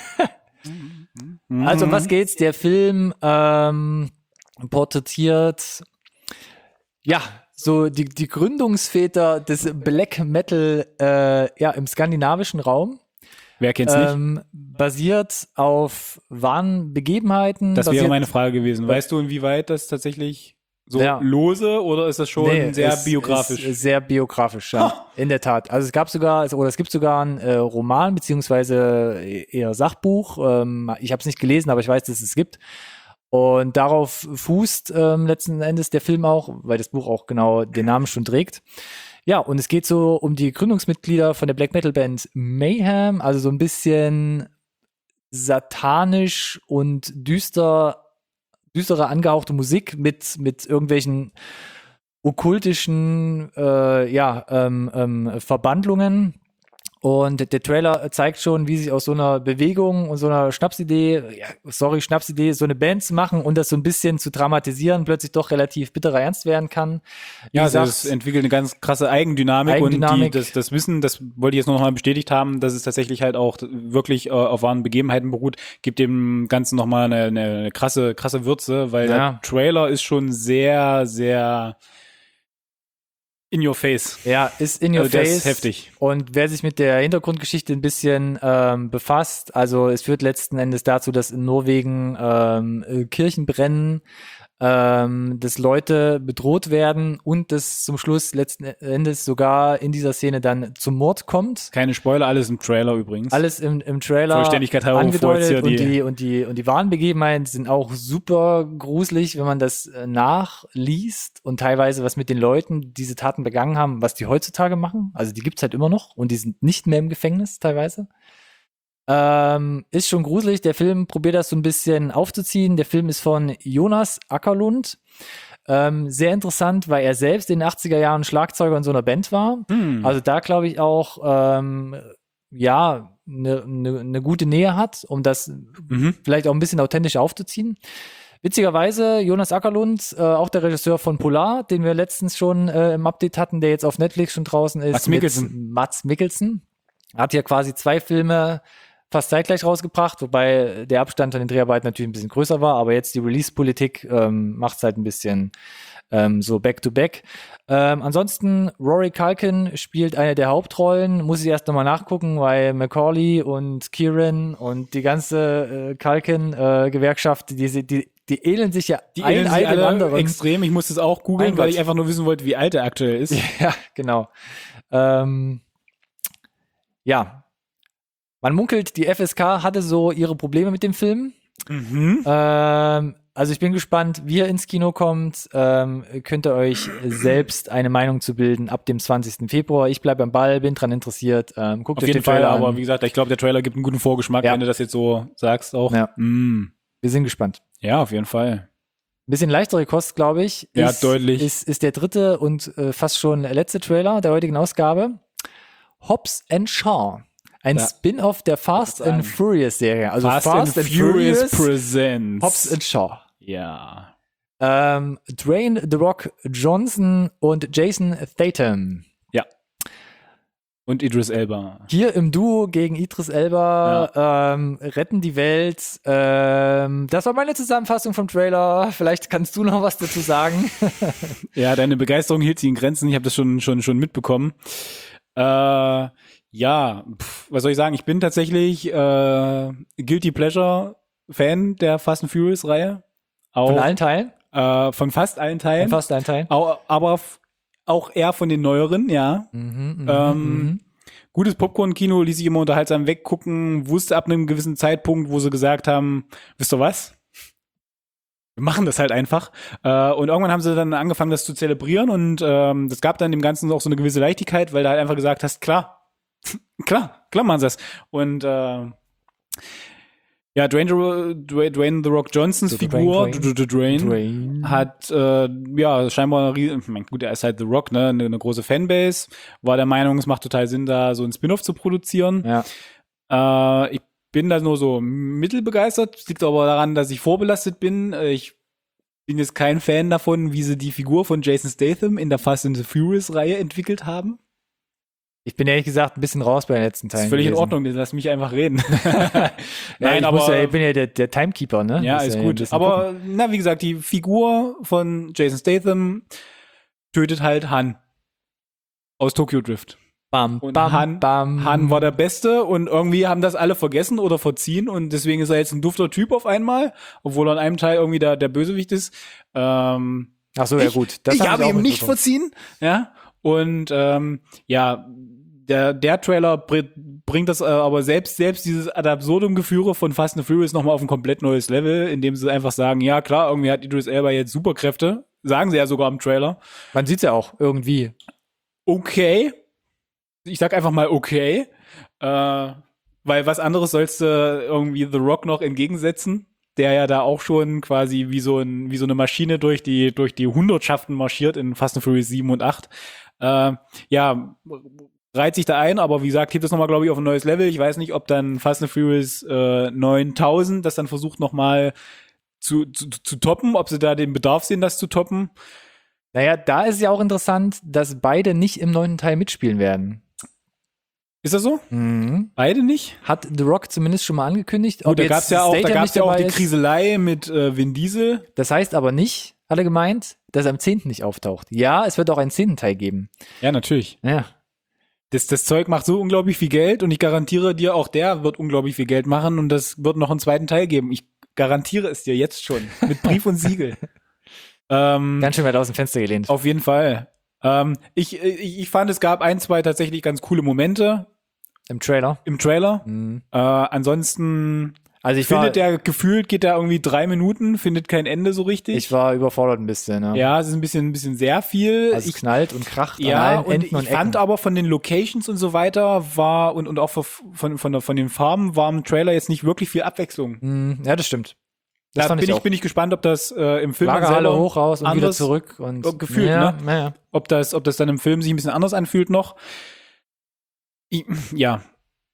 Also um was geht's? Der Film ähm, porträtiert ja so die, die Gründungsväter des Black Metal äh, ja, im skandinavischen Raum. Wer kennt's nicht? Ähm, basiert auf wahren Begebenheiten. Das wäre basiert, meine Frage gewesen. Weißt du, inwieweit das tatsächlich so Ja. lose oder ist das schon Nee, sehr ist- biografisch? Ist sehr biografisch, ja. In der Tat. Also es gab sogar, oder es gibt sogar einen äh, Roman, beziehungsweise eher Sachbuch. Ähm, ich habe es nicht gelesen, aber ich weiß, dass es gibt. Und darauf fußt ähm, letzten Endes der Film auch, weil das Buch auch genau den Namen schon trägt. Ja, und es geht so um die Gründungsmitglieder von der Black Metal Band Mayhem, also so ein bisschen satanisch und düster, düstere angehauchte Musik mit, mit irgendwelchen okkultischen äh, ja, ähm, ähm, Verbandlungen. Und der Trailer zeigt schon, wie sich aus so einer Bewegung und so einer Schnapsidee, ja, sorry, Schnapsidee, so eine Band zu machen und das so ein bisschen zu dramatisieren, plötzlich doch relativ bitterer Ernst werden kann. Wie Ja, also gesagt, es entwickelt eine ganz krasse Eigendynamik, Eigendynamik. und die, das, das Wissen, das wollte ich jetzt noch mal bestätigt haben, dass es tatsächlich halt auch wirklich äh, auf wahren Begebenheiten beruht, gibt dem Ganzen noch mal eine, eine, eine krasse, krasse Würze, weil Ja. der Trailer ist schon sehr, sehr in your face. ja, ist in your Also der face. ist heftig. Und wer sich mit der Hintergrundgeschichte ein bisschen ähm, befasst, also es führt letzten Endes dazu, dass in Norwegen ähm, äh, Kirchen brennen, ähm, dass Leute bedroht werden und dass zum Schluss letzten Endes sogar in dieser Szene dann zum Mord kommt. Keine Spoiler, alles im Trailer übrigens. Alles im, im Trailer Vollständigkeit halber, bevor jetzt angedeutet hier und die- die, und die und die wahren Begebenheiten sind auch super gruselig, wenn man das äh, nachliest und teilweise was mit den Leuten, die diese Taten begangen haben, was die heutzutage machen. Also die gibt's halt immer noch und die sind nicht mehr im Gefängnis teilweise. Ähm, ist schon gruselig. Der Film probiert das so ein bisschen aufzuziehen. Der Film ist von Jonas Ackerlund. Ähm, sehr interessant, weil er selbst in den achtziger Jahren Schlagzeuger in so einer Band war. Hm. Also da glaube ich auch, ähm, ja, eine ne, ne gute Nähe hat, um das Mhm. vielleicht auch ein bisschen authentisch aufzuziehen. Witzigerweise, Jonas Ackerlund, äh, auch der Regisseur von Polar, den wir letztens schon äh, im Update hatten, der jetzt auf Netflix schon draußen ist. Mads Mikkelsen. Mit Mads Mikkelsen. Hat ja quasi zwei Filme fast zeitgleich rausgebracht, wobei der Abstand von den Dreharbeiten natürlich ein bisschen größer war, aber jetzt die Release-Politik ähm, macht es halt ein bisschen ähm, so back-to-back. Ähm, ansonsten, Rory Culkin spielt eine der Hauptrollen, muss ich erst nochmal nachgucken, weil Macaulay und Kieran und die ganze äh, Culkin-Gewerkschaft, die, die, die, die ähneln sich ja Die ein ähneln sich Ei dem alle anderen. extrem. Ich musste es auch googeln, Mein weil Gott. ich einfach nur wissen wollte, wie alt er aktuell ist. Ja, genau. Ähm, ja. Man munkelt, die F S K hatte so ihre Probleme mit dem Film. Mhm. Ähm, also ich bin gespannt, wie er ins Kino kommt. Ähm, könnt ihr euch selbst eine Meinung zu bilden ab dem zwanzigsten Februar. Ich bleibe am Ball, bin dran interessiert. Ähm, guckt Auf euch jeden den Fall, Trailer aber an. wie gesagt, ich glaube, der Trailer gibt einen guten Vorgeschmack, Ja. wenn du das jetzt so sagst auch. Ja. Mm. Wir sind gespannt. Ja, auf jeden Fall. Ein bisschen leichtere Kost, glaube ich. Ja, ist, deutlich. Ist, ist der dritte und äh, fast schon letzte Trailer der heutigen Ausgabe. Hobbs and Shaw. Ein Ja. Spin-off der Fast sagen. and Furious Serie. Also Fast, Fast, and, and, Furious, Furious, Presents. Hobbs and Shaw. Ja. Ähm, Dwayne The Rock Johnson und Jason Statham. Ja. Und Idris Elba. Hier im Duo gegen Idris Elba ähm, retten die Welt. Ähm, das war meine Zusammenfassung vom Trailer. Vielleicht kannst du noch was dazu sagen. Ja, deine Begeisterung hielt sich in Grenzen. Ich habe das schon schon schon mitbekommen. Äh, ja, pf, was soll ich sagen? Ich bin tatsächlich äh, Guilty Pleasure Fan der Fast and Furious Reihe. Auch, Von allen Teilen. Äh, von fast allen Teilen. Von fast allen Teilen. Au- aber f- auch eher von den neueren, ja. Mhm, mhm, Ähm, mhm. gutes Popcorn-Kino, ließ sich immer unterhaltsam weggucken, wusste ab einem gewissen Zeitpunkt, wo sie gesagt haben, wisst ihr was? Wir machen das halt einfach. Äh, und irgendwann haben sie dann angefangen, das zu zelebrieren und ähm, das gab dann dem Ganzen auch so eine gewisse Leichtigkeit, weil du halt einfach gesagt hast, klar, klar, klar machen sie das. Und äh, ja, Dwayne, Dwayne The Rock Johnsons Figur, Dwayne, hat äh, ja scheinbar eine riesen, ich mein, gut, er ist halt The Rock, ne, eine, eine große Fanbase, war der Meinung, es macht total Sinn, da so ein Spin-off zu produzieren. Ja. Äh, ich bin da nur so mittelbegeistert, liegt aber daran, dass ich vorbelastet bin. Ich bin jetzt kein Fan davon, wie sie die Figur von Jason Statham in der Fast and the Furious-Reihe entwickelt haben. Ich bin ehrlich gesagt ein bisschen raus bei den letzten Teilen. Das ist völlig gewesen. in Ordnung, lass mich einfach reden. Nein, ich aber muss ja, ich bin ja der, der Timekeeper, ne? Ja, ist ja gut. Aber gucken. Na, wie gesagt, die Figur von Jason Statham tötet halt Han aus Tokyo Drift. Bam, und bam, Han, bam. Han war der Beste und irgendwie haben das alle vergessen oder verziehen und deswegen ist er jetzt ein dufter Typ auf einmal, obwohl er in einem Teil irgendwie der, der Bösewicht ist. Ähm, Ach so, ja gut. Das ich hab habe ihm nicht verziehen. Ja. Und ähm, ja, der, der Trailer bringt das äh, aber selbst, selbst dieses ad absurdum Geführe von Fast and Furious nochmal auf ein komplett neues Level, indem sie einfach sagen, ja klar, irgendwie hat Idris Elba jetzt Superkräfte. Sagen sie ja sogar im Trailer. Man sieht's ja auch irgendwie. Okay. Ich sag einfach mal okay. Äh, weil was anderes sollst du irgendwie The Rock noch entgegensetzen, der ja da auch schon quasi wie so, ein, wie so eine Maschine durch die, durch die Hundertschaften marschiert in Fast and Furious sieben und acht. Äh, ja, reiht sich da ein, aber wie gesagt, hebt das nochmal, glaube ich, auf ein neues Level. Ich weiß nicht, ob dann Fast and Furious äh, neuntausend das dann versucht nochmal zu, zu, zu toppen, ob sie da den Bedarf sehen, das zu toppen. Naja, da ist ja auch interessant, dass beide nicht im neunten Teil mitspielen werden. Ist das so? Mhm. Beide nicht? Hat The Rock zumindest schon mal angekündigt. Gut, da gab's ja auch, da gab's ja auch die ist. Kriselei mit äh, Vin Diesel. Das heißt aber nicht, alle gemeint, dass er am zehnten nicht auftaucht. Ja, es wird auch einen zehnten Teil geben. Ja, natürlich. Ja. Das, das Zeug macht so unglaublich viel Geld und ich garantiere dir, auch der wird unglaublich viel Geld machen und das wird noch einen zweiten Teil geben. Ich garantiere es dir jetzt schon. Mit Brief und Siegel. ähm, Ganz schön weit aus dem Fenster gelehnt. Auf jeden Fall. Ähm, ich, ich, ich fand, es gab ein, zwei tatsächlich ganz coole Momente. Im Trailer? Im Trailer. Mhm. Äh, ansonsten also ich findet war, der gefühlt, geht da irgendwie drei Minuten, findet kein Ende so richtig. Ich war überfordert ein bisschen, ja. Ja, es ist ein bisschen, ein bisschen sehr viel. Also ich, es knallt und kracht ja, an allen und Enden ich und fand Ecken. aber von den Locations und so weiter war und, und auch von, von, von, von den Farben war im Trailer jetzt nicht wirklich viel Abwechslung. Mhm. Ja, das stimmt. Das da fand bin ich, ich, bin ich gespannt, ob das äh, im Film Lagerhalle hoch raus und wieder zurück und gefühlt, ja, ne? Ja. Ob das, ob das dann im Film sich ein bisschen anders anfühlt noch. Ich, ja.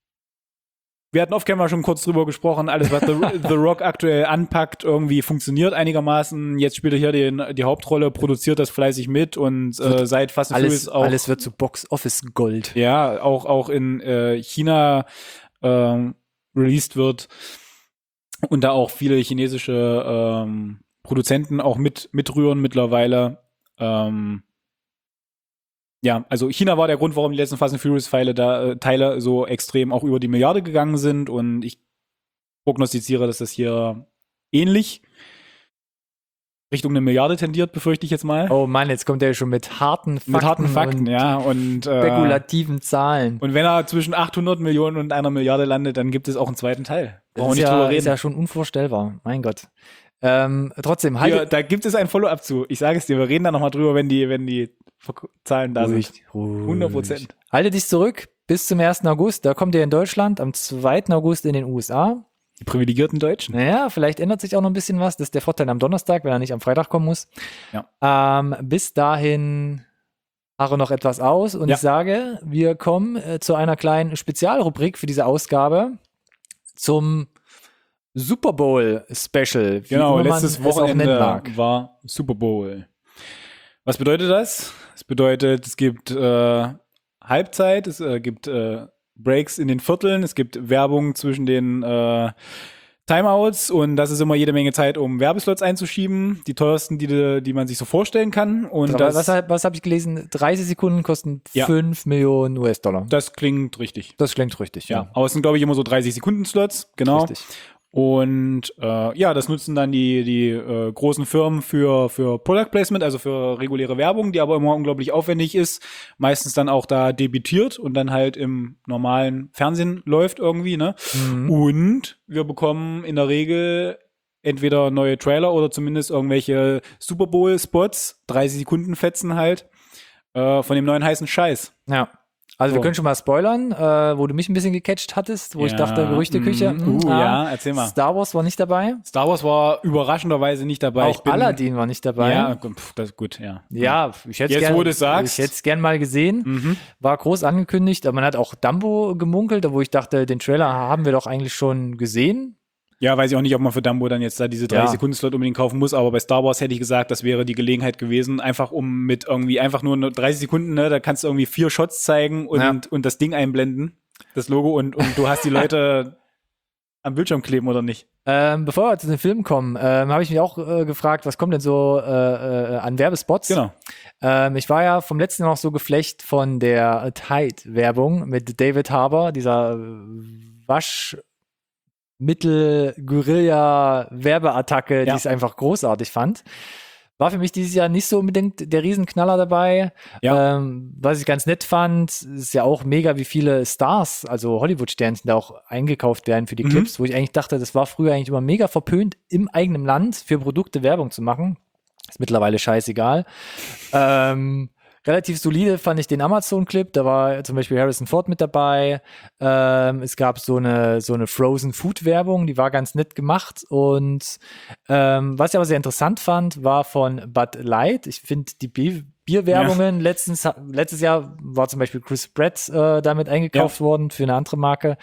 Wir hatten oft-camera schon kurz drüber gesprochen, alles, was The, The Rock aktuell anpackt, irgendwie funktioniert einigermaßen. Jetzt spielt er hier den, die Hauptrolle, produziert das fleißig mit und äh, seit Fast and Furious auch. Alles wird zu Box-Office-Gold. Ja, auch, auch in äh, China ähm, released wird und da auch viele chinesische ähm, Produzenten auch mit mitrühren mittlerweile. Ähm, Ja, also China war der Grund, warum die letzten Fast and Furious Teile da äh, Teile so extrem auch über die Milliarde gegangen sind und ich prognostiziere, dass das hier ähnlich Richtung eine Milliarde tendiert, befürchte ich jetzt mal. Oh Mann, jetzt kommt er schon mit harten Fakten, mit harten Fakten, und ja, und äh, spekulativen Zahlen. Und wenn er zwischen achthundert Millionen und einer Milliarde landet, dann gibt es auch einen zweiten Teil. Das ist ja, ist ja schon unvorstellbar, mein Gott. Ähm, trotzdem, halt. Hier, da gibt es ein Follow-up zu. Ich sage es dir, wir reden da nochmal drüber, wenn die, wenn die Zahlen da ruhig, sind. Ruhig. hundert Prozent. Halte dich zurück bis zum ersten August. Da kommt er in Deutschland, am zweiten August in den U S A. Die privilegierten Deutschen. Naja, vielleicht ändert sich auch noch ein bisschen was. Das ist der Vorteil am Donnerstag, wenn er nicht am Freitag kommen muss. Ja. Ähm, bis dahin harre noch etwas aus und Ja. ich sage, wir kommen äh, zu einer kleinen Spezialrubrik für diese Ausgabe zum Super Bowl Special. Wie Genau, immer man letztes es auch nennen Wochenende mag. war Super Bowl. Was bedeutet das? Es bedeutet, es gibt äh, Halbzeit, es äh, gibt äh, Breaks in den Vierteln, es gibt Werbung zwischen den äh, Timeouts und das ist immer jede Menge Zeit, um Werbeslots einzuschieben. Die teuersten, die, die man sich so vorstellen kann. Und was, das, was, was habe ich gelesen? dreißig Sekunden kosten Ja. fünf Millionen U S-Dollar. das klingt richtig. Das klingt richtig, Ja, ja. aber es sind, glaube ich, immer so dreißig Sekunden Slots, genau. Richtig. Und äh, ja, das nutzen dann die die äh, großen Firmen für für Product Placement, also für reguläre Werbung, die aber immer unglaublich aufwendig ist, meistens dann auch da debütiert und dann halt im normalen Fernsehen läuft irgendwie, ne? Mhm. Und wir bekommen in der Regel entweder neue Trailer oder zumindest irgendwelche Super Bowl Spots, dreißig Sekunden Fetzen halt äh, von dem neuen heißen Scheiß. Ja. Also wir So. können schon mal spoilern, äh, wo du mich ein bisschen gecatcht hattest, wo ich Ja, dachte, Gerüchteküche. mm, mm, uh, ah. ja, erzähl mal. Star Wars war nicht dabei. Star Wars war überraschenderweise nicht dabei. Auch ich bin, Aladdin war nicht dabei. Ja, pf, das ist gut, ja. Ja, ich hätte Jetzt, gern, wo du es sagst. ich hätte es gern mal gesehen. Mhm. War groß angekündigt, aber man hat auch Dumbo gemunkelt, wo ich dachte, den Trailer haben wir doch eigentlich schon gesehen. Ja, weiß ich auch nicht, ob man für Dumbo dann jetzt da diese dreißig Ja. Sekunden Slot unbedingt kaufen muss, aber bei Star Wars hätte ich gesagt, das wäre die Gelegenheit gewesen, einfach um mit irgendwie einfach nur dreißig Sekunden, ne, da kannst du irgendwie vier Shots zeigen und, Ja. und das Ding einblenden, das Logo, und, und du hast die Leute am Bildschirm kleben oder nicht. Ähm, bevor wir zu den Filmen kommen, ähm, habe ich mich auch äh, gefragt, was kommt denn so äh, äh, an Werbespots? Genau. Ähm, ich war ja vom letzten Jahr noch so geflecht von der Tide-Werbung mit David Harbour, dieser Waschmittel-Guerilla-Werbeattacke, Ja. die ich einfach großartig fand. War für mich dieses Jahr nicht so unbedingt der Riesenknaller dabei. Ja. Ähm, was ich ganz nett fand, ist ja auch mega, wie viele Stars, also Hollywood-Sternchen, da auch eingekauft werden für die Mhm. Clips, wo ich eigentlich dachte, das war früher eigentlich immer mega verpönt, im eigenen Land für Produkte Werbung zu machen. Ist mittlerweile scheißegal. ähm, relativ solide fand ich den Amazon-Clip. Da war zum Beispiel Harrison Ford mit dabei. Ähm, es gab so eine, so eine Frozen-Food-Werbung, die war ganz nett gemacht. Und ähm, was ich aber sehr interessant fand, war von Bud Light. Ich finde die Bier Bierwerbungen letztens, letztes Jahr war zum Beispiel Chris Pratt äh, damit eingekauft Ja. worden für eine andere Marke.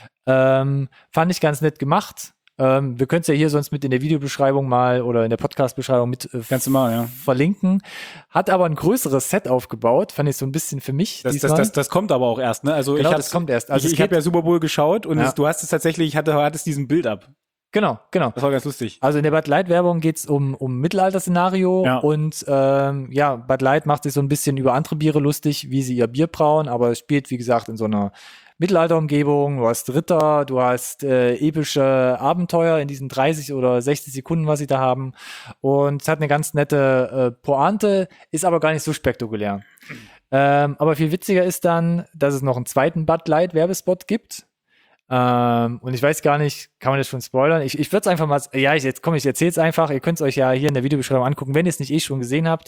Ähm, fand ich ganz nett gemacht. Ähm, wir können es ja hier sonst mit in der Videobeschreibung mal oder in der Podcast-Beschreibung mit äh, Kannst du mal, ja. verlinken. Hat aber ein größeres Set aufgebaut, fand ich so ein bisschen für mich. Das, das, diesmal. das, das kommt aber auch erst, ne? Also Genau, ich das kommt erst. Also ich es ich habe geht- ja Super Bowl geschaut und Ja. es, du hast es tatsächlich, ich hatte, hattest diesen Bild ab. Genau, genau. Das war ganz lustig. Also in der Bud Light Werbung geht's um um Mittelalter-Szenario Ja. und ähm, ja, Bud Light macht sich so ein bisschen über andere Biere lustig, wie sie ihr Bier brauen, aber es spielt wie gesagt in so einer Mittelalter-Umgebung. Du hast Ritter, du hast äh, epische Abenteuer in diesen dreißig oder sechzig Sekunden, was sie da haben, und es hat eine ganz nette äh, Pointe, ist aber gar nicht so spektakulär. Ähm, aber viel witziger ist dann, dass es noch einen zweiten Bud Light Werbespot gibt. Ähm, und ich weiß gar nicht, kann man das schon spoilern? Ich, ich würde es einfach mal, ja, ich, jetzt komm, ich erzähl's einfach. Ihr könnt es euch ja hier in der Videobeschreibung angucken, wenn ihr es nicht eh schon gesehen habt.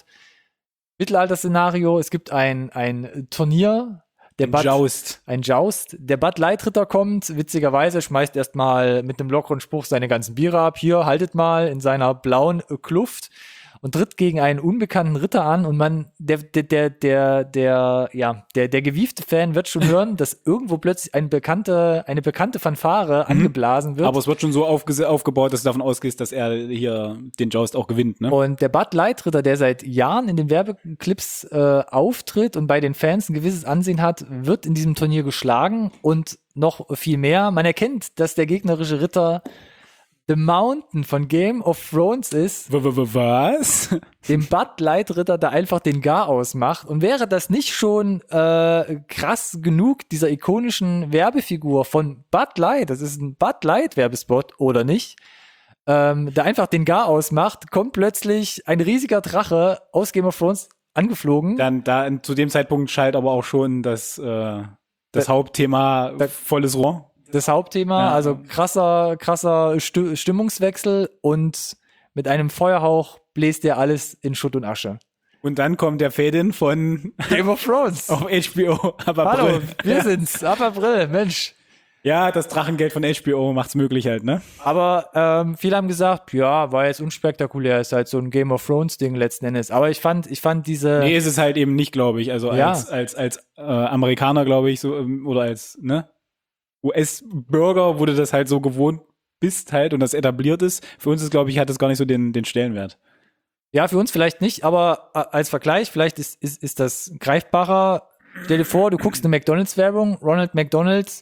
Mittelalter-Szenario, es gibt ein, ein Turnier, der Bud, Joust. ein Joust. Der Bud Light Ritter kommt, witzigerweise, schmeißt erstmal mit einem lockeren Spruch seine ganzen Biere ab. Hier, haltet mal, in seiner blauen äh, Kluft, und tritt gegen einen unbekannten Ritter an, und man, der, der, der, der, der, ja, der, der gewiefte Fan wird schon hören, dass irgendwo plötzlich eine bekannte, eine bekannte Fanfare angeblasen wird. Aber es wird schon so aufge- aufgebaut, dass du davon ausgehst, dass er hier den Joust auch gewinnt, ne? Und der Bud Light Ritter, der seit Jahren in den Werbeclips äh, auftritt und bei den Fans ein gewisses Ansehen hat, wird in diesem Turnier geschlagen, und noch viel mehr. Man erkennt, dass der gegnerische Ritter The Mountain von Game of Thrones ist, W- w- w- Was? dem Bud Light Ritter da einfach den Garaus macht. Und wäre das nicht schon äh, krass genug, dieser ikonischen Werbefigur von Bud Light, das ist ein Bud Light Werbespot, oder nicht, ähm, da einfach den Garaus macht, kommt plötzlich ein riesiger Drache aus Game of Thrones angeflogen. Dann da zu dem Zeitpunkt schallt aber auch schon das, äh, das Da- Hauptthema da- volles Rohr. Das Hauptthema, Ja. also krasser, krasser Sti- Stimmungswechsel, und mit einem Feuerhauch bläst er alles in Schutt und Asche. Und dann kommt der Fade-In von Game of Thrones. auf H B O. Aber Hallo, April. wir sind's. Ab April, Mensch. Ja, das Drachengeld von H B O macht's möglich halt, ne? Aber ähm, viele haben gesagt, ja, war jetzt unspektakulär, ist halt so ein Game of Thrones Ding letzten Endes. Aber ich fand, ich fand diese, Nee, ist es halt eben nicht, glaube ich. Also Ja. als, als, als äh, Amerikaner, glaube ich, so, ähm, oder als, ne? U S-Bürger, wo du das halt so gewohnt bist halt und das etabliert ist. Für uns ist, glaube ich, hat das gar nicht so den, den Stellenwert. ja, für uns vielleicht nicht, aber äh, als Vergleich, vielleicht ist, ist, ist das greifbarer. Stell dir vor, du guckst eine McDonalds-Werbung, Ronald McDonalds,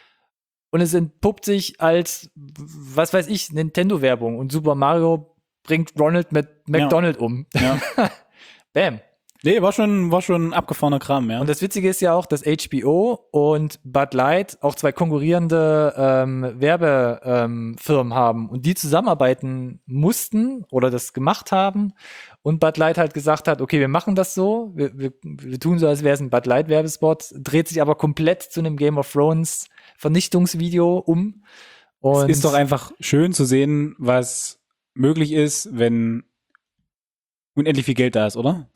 und es entpuppt sich als, was weiß ich, Nintendo-Werbung, und Super Mario bringt Ronald mit McDonald um. Ja. Bam. Nee, war schon, war schon ein abgefahrener Kram, ja. Und das Witzige ist ja auch, dass H B O und Bud Light auch zwei konkurrierende ähm, Werbefirmen ähm, haben und die zusammenarbeiten mussten oder das gemacht haben und Bud Light halt gesagt hat, okay, wir machen das so, wir, wir, wir tun so, als wäre es ein Bud Light Werbespot, dreht sich aber komplett zu einem Game of Thrones Vernichtungsvideo um. Und es ist doch einfach schön zu sehen, was möglich ist, wenn unendlich viel Geld da ist, oder?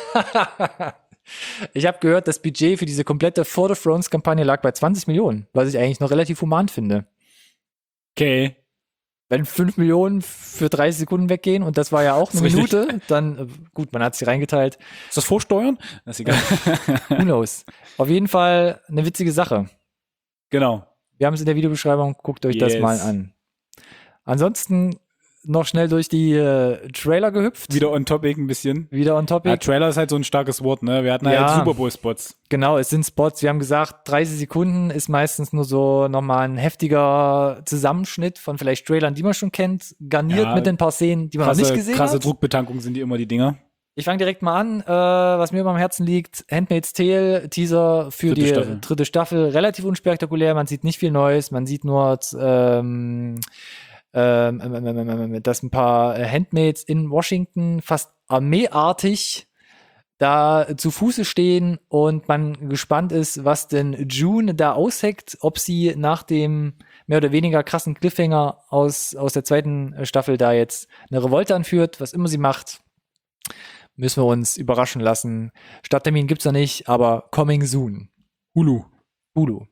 Ich habe gehört, das Budget für diese komplette For the Thrones-Kampagne lag bei zwanzig Millionen, was ich eigentlich noch relativ human finde. Okay. Wenn fünf Millionen für dreißig Sekunden weggehen, und das war ja auch eine Das ist Minute, richtig. dann, äh, gut, man hat sie reingeteilt. Ist das Vorsteuern? Das ist egal. Who knows? Auf jeden Fall eine witzige Sache. Genau. Wir haben es in der Videobeschreibung, guckt euch das Yes. mal an. Ansonsten noch schnell durch die äh, Trailer gehüpft. Wieder on topic ein bisschen. Wieder on topic. Ja, Trailer ist halt so ein starkes Wort, ne? Wir hatten Ja. halt Super Bowl-Spots. Genau, es sind Spots. Wir haben gesagt, dreißig Sekunden ist meistens nur so nochmal ein heftiger Zusammenschnitt von vielleicht Trailern, die man schon kennt, garniert Ja, mit ein paar Szenen, die man Krasse, noch nicht gesehen krasse hat. Druckbetankung sind die immer die Dinger. Ich fange direkt mal an, äh, was mir immer am Herzen liegt. Handmaid's Tale, Teaser für Dritte die Staffel. dritte Staffel. Relativ unspektakulär, man sieht nicht viel Neues, man sieht nur ähm, ähm, ähm, ähm, ähm, ähm, dass ein paar äh, Handmaids in Washington fast armeeartig da zu Fuße stehen und man gespannt ist, was denn June da ausheckt, ob sie nach dem mehr oder weniger krassen Cliffhanger aus, aus der zweiten Staffel da jetzt eine Revolte anführt, was immer sie macht. Müssen wir uns überraschen lassen. Starttermin gibt's noch nicht, aber coming soon. Hulu. Hulu.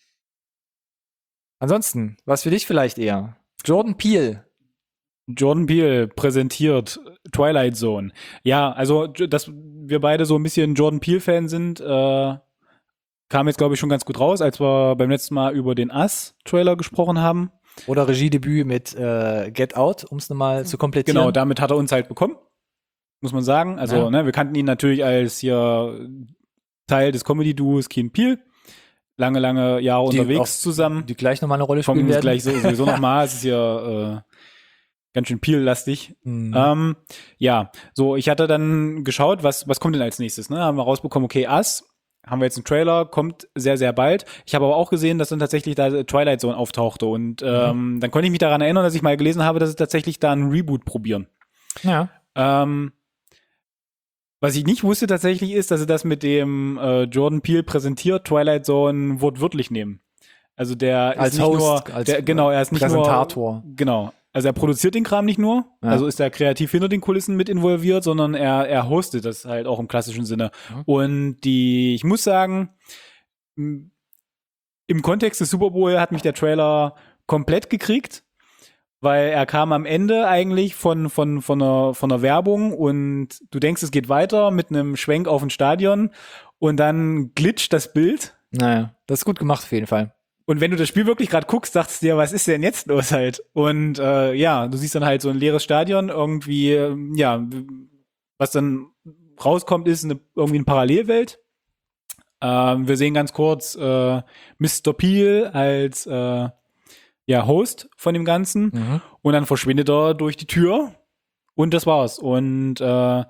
Ansonsten, was für dich vielleicht eher? Jordan Peele. Jordan Peele präsentiert Twilight Zone. Ja, also, dass wir beide so ein bisschen Jordan Peele-Fan sind, äh, kam jetzt, glaube ich, schon ganz gut raus, als wir beim letzten Mal über den Us-Trailer gesprochen haben. Oder Regiedebüt mit äh, Get Out, um es nochmal zu komplettieren. Genau, damit hat er uns halt bekommen, muss man sagen. Also, Ja. ne, wir kannten ihn natürlich als hier Teil des Comedy-Duos Key and Peele. Lange, lange Jahre Die unterwegs auch- zusammen. die gleich nochmal eine Rolle spielen Kommen wir werden. gleich so, sowieso nochmal. Es ist hier äh, ganz schön Peele-lastig. Mhm. Ähm, ja, so, ich hatte dann geschaut, was, was kommt denn als nächstes, ne? Haben wir rausbekommen, okay, Us, haben wir jetzt einen Trailer, kommt sehr, sehr bald. Ich habe aber auch gesehen, dass dann tatsächlich da Twilight Zone auftauchte und ähm, dann konnte ich mich daran erinnern, dass ich mal gelesen habe, dass sie tatsächlich da einen Reboot probieren. Ja. Ähm, was ich nicht wusste tatsächlich ist, dass sie das mit dem äh, Jordan Peele präsentiert Twilight Zone wortwörtlich nehmen. Also der Als ist nicht Host, nur, als der, genau, er ist nicht Präsentator. nur, genau. Also er produziert den Kram nicht nur, Ja. also ist er kreativ hinter den Kulissen mit involviert, sondern er, er hostet das halt auch im klassischen Sinne. Mhm. Und die, ich muss sagen, m- im Kontext des Super Bowl hat mich der Trailer komplett gekriegt, weil er kam am Ende eigentlich von, von, von, einer, von einer Werbung und du denkst, es geht weiter mit einem Schwenk auf ein Stadion und dann glitscht das Bild. Naja, das ist gut gemacht auf jeden Fall. Und wenn du das Spiel wirklich gerade guckst, dachtest du dir, was ist denn jetzt los halt? Und äh, ja, du siehst dann halt so ein leeres Stadion, irgendwie, äh, ja, was dann rauskommt, ist eine, irgendwie eine Parallelwelt. Ähm, wir sehen ganz kurz äh, Mister Peele als äh, ja, Host von dem Ganzen Mhm. und dann verschwindet er durch die Tür und das war's. Und äh,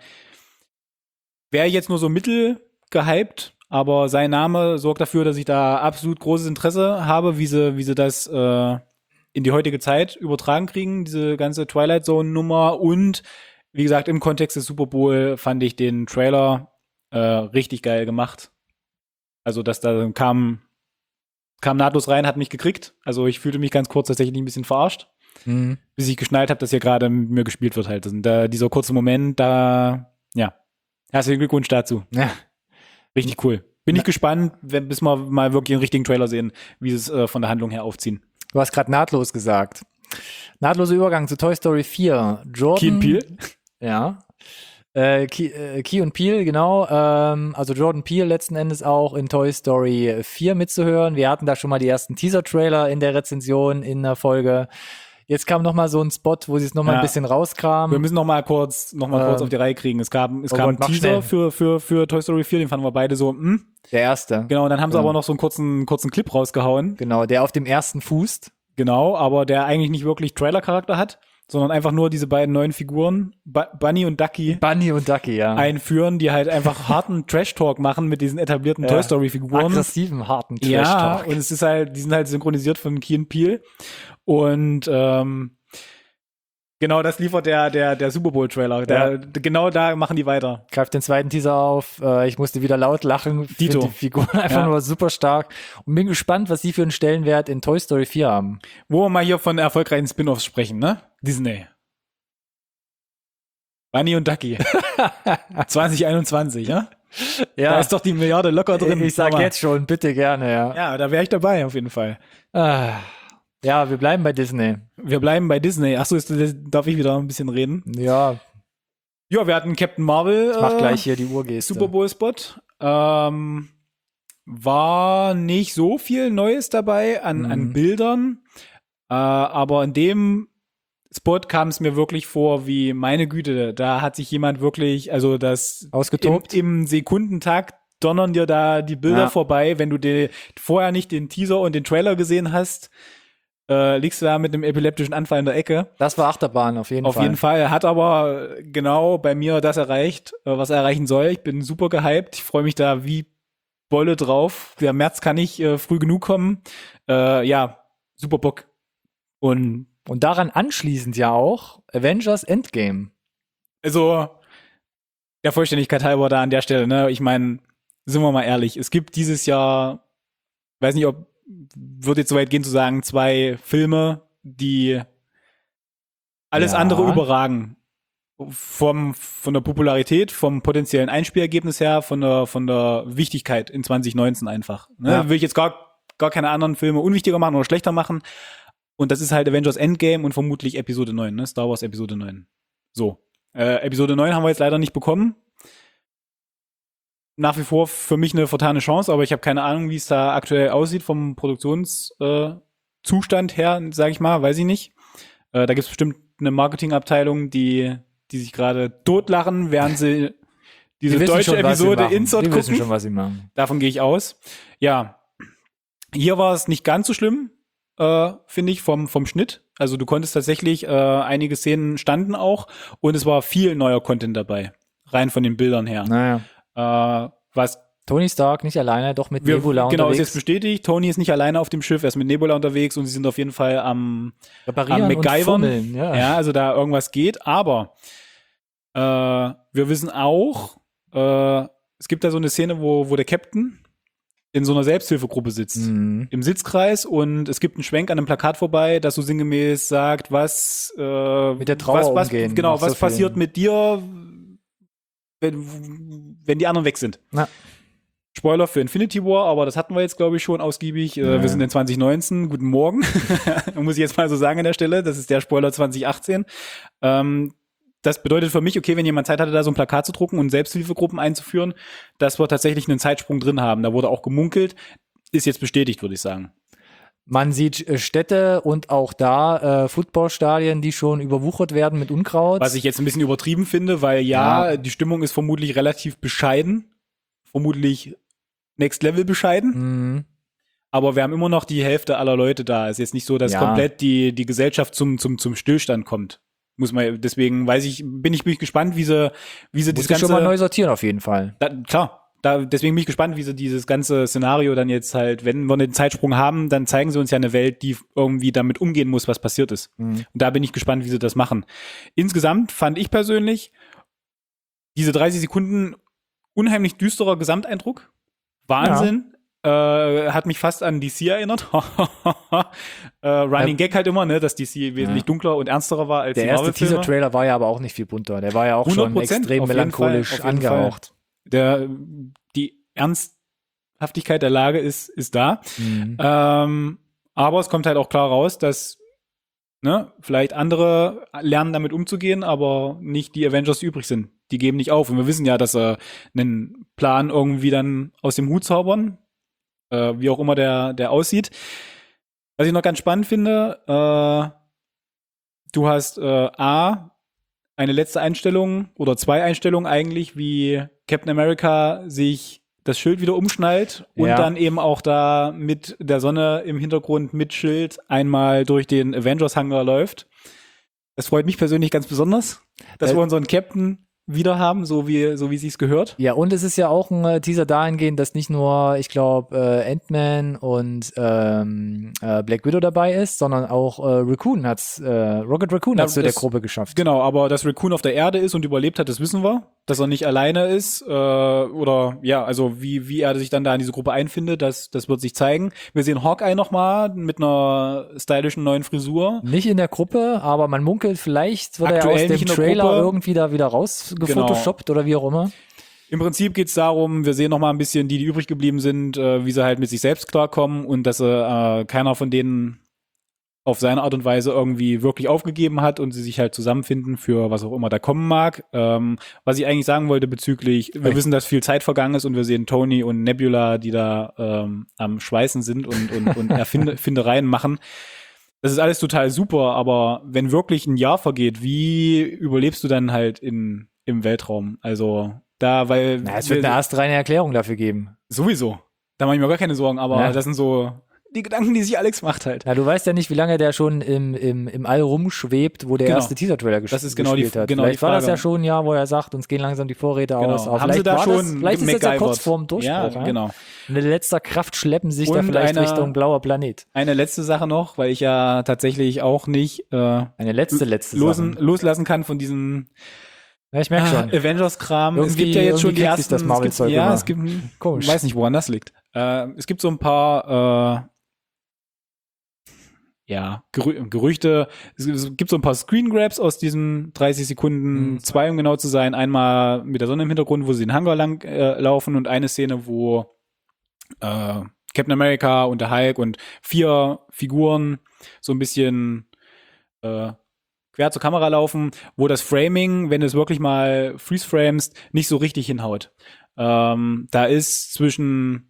wäre jetzt nur so mittel gehypt, aber sein Name sorgt dafür, dass ich da absolut großes Interesse habe, wie sie, wie sie das äh, in die heutige Zeit übertragen kriegen, diese ganze Twilight Zone Nummer. Und wie gesagt, im Kontext des Super Bowl fand ich den Trailer äh, richtig geil gemacht. Also, dass da kam, kam nahtlos rein, hat mich gekriegt. Also ich fühlte mich ganz kurz tatsächlich ein bisschen verarscht, Mhm. bis ich geschnallt habe, dass hier gerade mit mir gespielt wird halt. Und da, dieser kurze Moment, da, ja, herzlichen Glückwunsch dazu. Ja. Richtig cool. Bin ich gespannt, wenn, bis wir mal wirklich einen richtigen Trailer sehen, wie sie es äh, von der Handlung her aufziehen. Du hast gerade nahtlos gesagt. Nahtloser Übergang zu Toy Story vier. Jordan. Key and Peele? Ja. Äh, Key, äh, Key und Peele, genau. Ähm, also Jordan Peele letzten Endes auch in Toy Story vier mitzuhören. Wir hatten da schon mal die ersten Teaser-Trailer in der Rezension in der Folge. Jetzt kam noch mal so ein Spot, wo sie es noch mal Ja. ein bisschen rauskramen. Wir müssen noch mal kurz, noch mal Ähm, kurz auf die Reihe kriegen. Es gab, es oh kam Gott, einen mach Teaser schnell. für, für, für Toy Story vier, den fanden wir beide so, hm. Der erste. Genau, und dann haben sie Ja. aber noch so einen kurzen, kurzen Clip rausgehauen. Genau, der auf dem ersten fußt. Genau, aber der eigentlich nicht wirklich Trailer-Charakter hat. sondern einfach nur diese beiden neuen Figuren, Bu- Bunny und Ducky, Bunny und Ducky, ja. einführen, die halt einfach harten Trash-Talk machen mit diesen etablierten Ja. Toy Story-Figuren. Aggressiven, harten Ja, Trash-Talk. und es ist halt, die sind halt synchronisiert von Key and Peele. Und ähm, genau das liefert der, der, der Super Bowl-Trailer. Der, Ja. Genau da machen die weiter. Greift den zweiten Teaser auf. Äh, ich musste wieder laut lachen. Dito. Find die Figuren einfach Ja. nur super stark. Und bin gespannt, was sie für einen Stellenwert in Toy Story vier haben. Wo wir mal hier von erfolgreichen Spin-Offs sprechen, ne? Disney. Bunny und Ducky. zwanzig einundzwanzig, ja? Da ist doch die Milliarde locker drin. ich sag Mama. jetzt schon, bitte gerne, ja. Ja, da wäre ich dabei, auf jeden Fall. Ah, ja, wir bleiben bei Disney. Wir bleiben bei Disney. Achso, ist, darf ich wieder ein bisschen reden? Ja, Ja, wir hatten Captain Marvel. ich mach äh, gleich hier die Uhrgeste. Super Bowl-Spot. Ähm, war nicht so viel Neues dabei an, Mhm. an Bildern. Äh, aber in dem Spot kam es mir wirklich vor wie, meine Güte, da hat sich jemand wirklich, also das Ausgetobt? Im, im Sekundentakt donnern dir da die Bilder Ja. vorbei, wenn du die, vorher nicht den Teaser und den Trailer gesehen hast. Äh, liegst du da mit einem epileptischen Anfall in der Ecke. Das war Achterbahn, auf jeden Auf Fall. jeden Fall. Hat aber genau bei mir das erreicht, äh, was er erreichen soll. Ich bin super gehypt. Ich freue mich da wie Bolle drauf. Der März kann nicht äh, früh genug kommen. Äh, ja, super Bock. Und Und daran anschließend ja auch Avengers Endgame. also der Vollständigkeit halber da an der Stelle, ne? Ich meine, sind wir mal ehrlich, es gibt dieses Jahr, weiß nicht, ob würde jetzt so weit gehen zu sagen, zwei Filme, die alles Ja. andere überragen. Vom, von der Popularität, vom potenziellen Einspielergebnis her, von der, von der Wichtigkeit in zwanzig neunzehn einfach. Ne? Ja. Will ich jetzt gar, gar keine anderen Filme unwichtiger machen oder schlechter machen. Und das ist halt Avengers Endgame und vermutlich Episode neun, ne? Star Wars Episode neun. So. Äh, Episode neun haben wir jetzt leider nicht bekommen. Nach wie vor für mich eine vertane Chance, aber ich habe keine Ahnung, wie es da aktuell aussieht vom Produktionszustand äh, Zustand her, sage ich mal, weiß ich nicht. Äh, da gibt es bestimmt eine Marketingabteilung, die, die sich gerade totlachen, während sie diese Die wissen deutsche schon, was sie Episode machen. Insert Die wissen gucken. schon, was sie machen. Davon gehe ich aus. Ja, hier war es nicht ganz so schlimm, äh, finde ich, vom, vom Schnitt. Also du konntest tatsächlich, äh, einige Szenen standen auch und es war viel neuer Content dabei, rein von den Bildern her. Naja. Äh, was Tony Stark nicht alleine, doch mit wir, Nebula genau, ist unterwegs. jetzt bestätigt. Tony ist nicht alleine auf dem Schiff, er ist mit Nebula unterwegs und sie sind auf jeden Fall am, Reparieren am und MacGyvern. fummeln, ja. Ja, also da irgendwas geht. Aber äh, wir wissen auch, äh, es gibt da so eine Szene, wo, wo der Captain in so einer Selbsthilfegruppe sitzt. Mhm. Im Sitzkreis und es gibt einen Schwenk an einem Plakat vorbei, das so sinngemäß sagt, was äh, Mit der Trauer was, was, umgehen, genau, nach so was passiert vielen- mit dir, wenn, wenn die anderen weg sind. Na. Spoiler für Infinity War, aber das hatten wir jetzt, glaube ich, schon ausgiebig. Äh, Ja. Wir sind in zwanzig neunzehn. Guten Morgen. Muss ich jetzt mal so sagen an der Stelle. Das ist der Spoiler zwanzig achtzehn. Ähm, das bedeutet für mich, okay, wenn jemand Zeit hatte, da so ein Plakat zu drucken und Selbsthilfegruppen einzuführen, dass wir tatsächlich einen Zeitsprung drin haben. Da wurde auch gemunkelt. Ist jetzt bestätigt, würde ich sagen. Man sieht äh, Städte und auch da äh, Footballstadien, die schon überwuchert werden mit Unkraut. Was ich jetzt ein bisschen übertrieben finde, weil ja, Ja. die Stimmung ist vermutlich relativ bescheiden. Vermutlich Next Level bescheiden. Mhm. Aber wir haben immer noch die Hälfte aller Leute da. Es ist jetzt nicht so, dass Ja. komplett die, die Gesellschaft zum, zum, zum Stillstand kommt. Muss man, deswegen weiß ich, bin ich, bin ich gespannt, wie sie, wie sie Muss das ich schon Ganze, mal neu sortieren auf jeden Fall. da, klar, da, deswegen bin ich gespannt, wie sie dieses ganze Szenario dann jetzt halt, wenn wir einen Zeitsprung haben, dann zeigen sie uns ja eine Welt, die irgendwie damit umgehen muss, was passiert ist. Mhm. Und da bin ich gespannt, wie sie das machen. Insgesamt fand ich persönlich diese dreißig Sekunden unheimlich düsterer Gesamteindruck. Wahnsinn. Äh, hat mich fast an D C erinnert. äh, Running Ja. Gag halt immer, ne, dass D C wesentlich Ja. dunkler und ernsterer war als Der die erste Marvel-Filme. Teaser-Trailer war ja aber auch nicht viel bunter. Der war ja auch schon hundert Prozent, extrem auf jeden melancholisch Fall, auf jeden angehaucht. Der, die Ernsthaftigkeit der Lage ist, ist da. Mhm. Ähm, aber es kommt halt auch klar raus, dass ne, vielleicht andere lernen damit umzugehen, aber nicht die Avengers, die übrig sind. Die geben nicht auf. Und wir wissen ja, dass sie einen Plan irgendwie dann aus dem Hut zaubern, äh, wie auch immer der, der aussieht. Was ich noch ganz spannend finde, äh, du hast äh, A, eine letzte Einstellung oder zwei Einstellungen eigentlich, wie Captain America sich das Schild wieder umschnallt und Ja. dann eben auch da mit der Sonne im Hintergrund mit Schild einmal durch den Avengers-Hangar läuft. Das freut mich persönlich ganz besonders, dass Äh, wir unseren Captain wieder haben, so wie so wie sie es gehört. Ja, und es ist ja auch ein äh, Teaser dahingehend, dass nicht nur, ich glaube, äh, Ant-Man und ähm, äh, Black Widow dabei ist, sondern auch äh, Raccoon hat's, äh, Rocket Raccoon Na, hat's zu der das- Gruppe geschafft. Genau, aber dass Raccoon auf der Erde ist und überlebt hat, das wissen wir. Dass er nicht alleine ist, äh, oder ja, also wie, wie er sich dann da in diese Gruppe einfindet, das, das wird sich zeigen. Wir sehen Hawkeye nochmal mit einer stylischen neuen Frisur. Nicht in der Gruppe, aber man munkelt, vielleicht wird er Aktuell aus dem nicht in der Trailer Gruppe. irgendwie da wieder rausgefotoshoppt oder wie auch immer. Im Prinzip geht's darum, wir sehen noch mal ein bisschen die, die übrig geblieben sind, äh, wie sie halt mit sich selbst klarkommen und dass äh, keiner von denen auf seine Art und Weise irgendwie wirklich aufgegeben hat und sie sich halt zusammenfinden für was auch immer da kommen mag. Ähm, was ich eigentlich sagen wollte bezüglich, wir Hey. wissen, dass viel Zeit vergangen ist und wir sehen Tony und Nebula, die da ähm, am Schweißen sind und, und, und Erfindereien machen. Das ist alles total super, aber wenn wirklich ein Jahr vergeht, wie überlebst du dann halt in, im Weltraum? Also da, weil Na, es wird eine astreine Erklärung dafür geben. sowieso. Da mache ich mir gar keine Sorgen, aber Ja. das sind so die Gedanken, die sich Alex macht halt. Na, du weißt ja nicht, wie lange der schon im, im, im All rumschwebt, wo der Genau. erste Teaser-Trailer gesch Das ist genau die- gespielt hat. genau Vielleicht die war das Frage. ja schon ein Jahr, wo er sagt, uns gehen langsam die Vorräte Genau. aus. Aber Haben sie vielleicht da war schon das, vielleicht ist das ja kurz MacGyvert? vorm Durchbruch. Ja, Ja? genau. Mit letzter Kraft schleppen sie sich da Und vielleicht eine- Richtung blauer Planet. Eine letzte Sache noch, weil ich ja tatsächlich auch nicht äh, Eine letzte, letzte losen, Sache. loslassen kann von diesem Ja, ich merke schon. ah, Avengers-Kram. Es Irgendwie- gibt ja jetzt schon irgendwie die kriegt sich ersten. das Marvel-Zeug es gibt, ja, immer. es gibt. Komisch. Ich weiß nicht, woran das liegt. Äh, es gibt so ein paar. Äh, ja, Gerü Gerüchte. Es, es gibt so ein paar Screen Grabs aus diesen dreißig Sekunden, Mhm. zwei um genau zu sein. Einmal mit der Sonne im Hintergrund, wo sie den Hangar lang äh, laufen und eine Szene, wo äh, Captain America und der Hulk und vier Figuren so ein bisschen äh, quer zur Kamera laufen, wo das Framing, wenn du es wirklich mal freeze-framest, nicht so richtig hinhaut. Ähm, da ist zwischen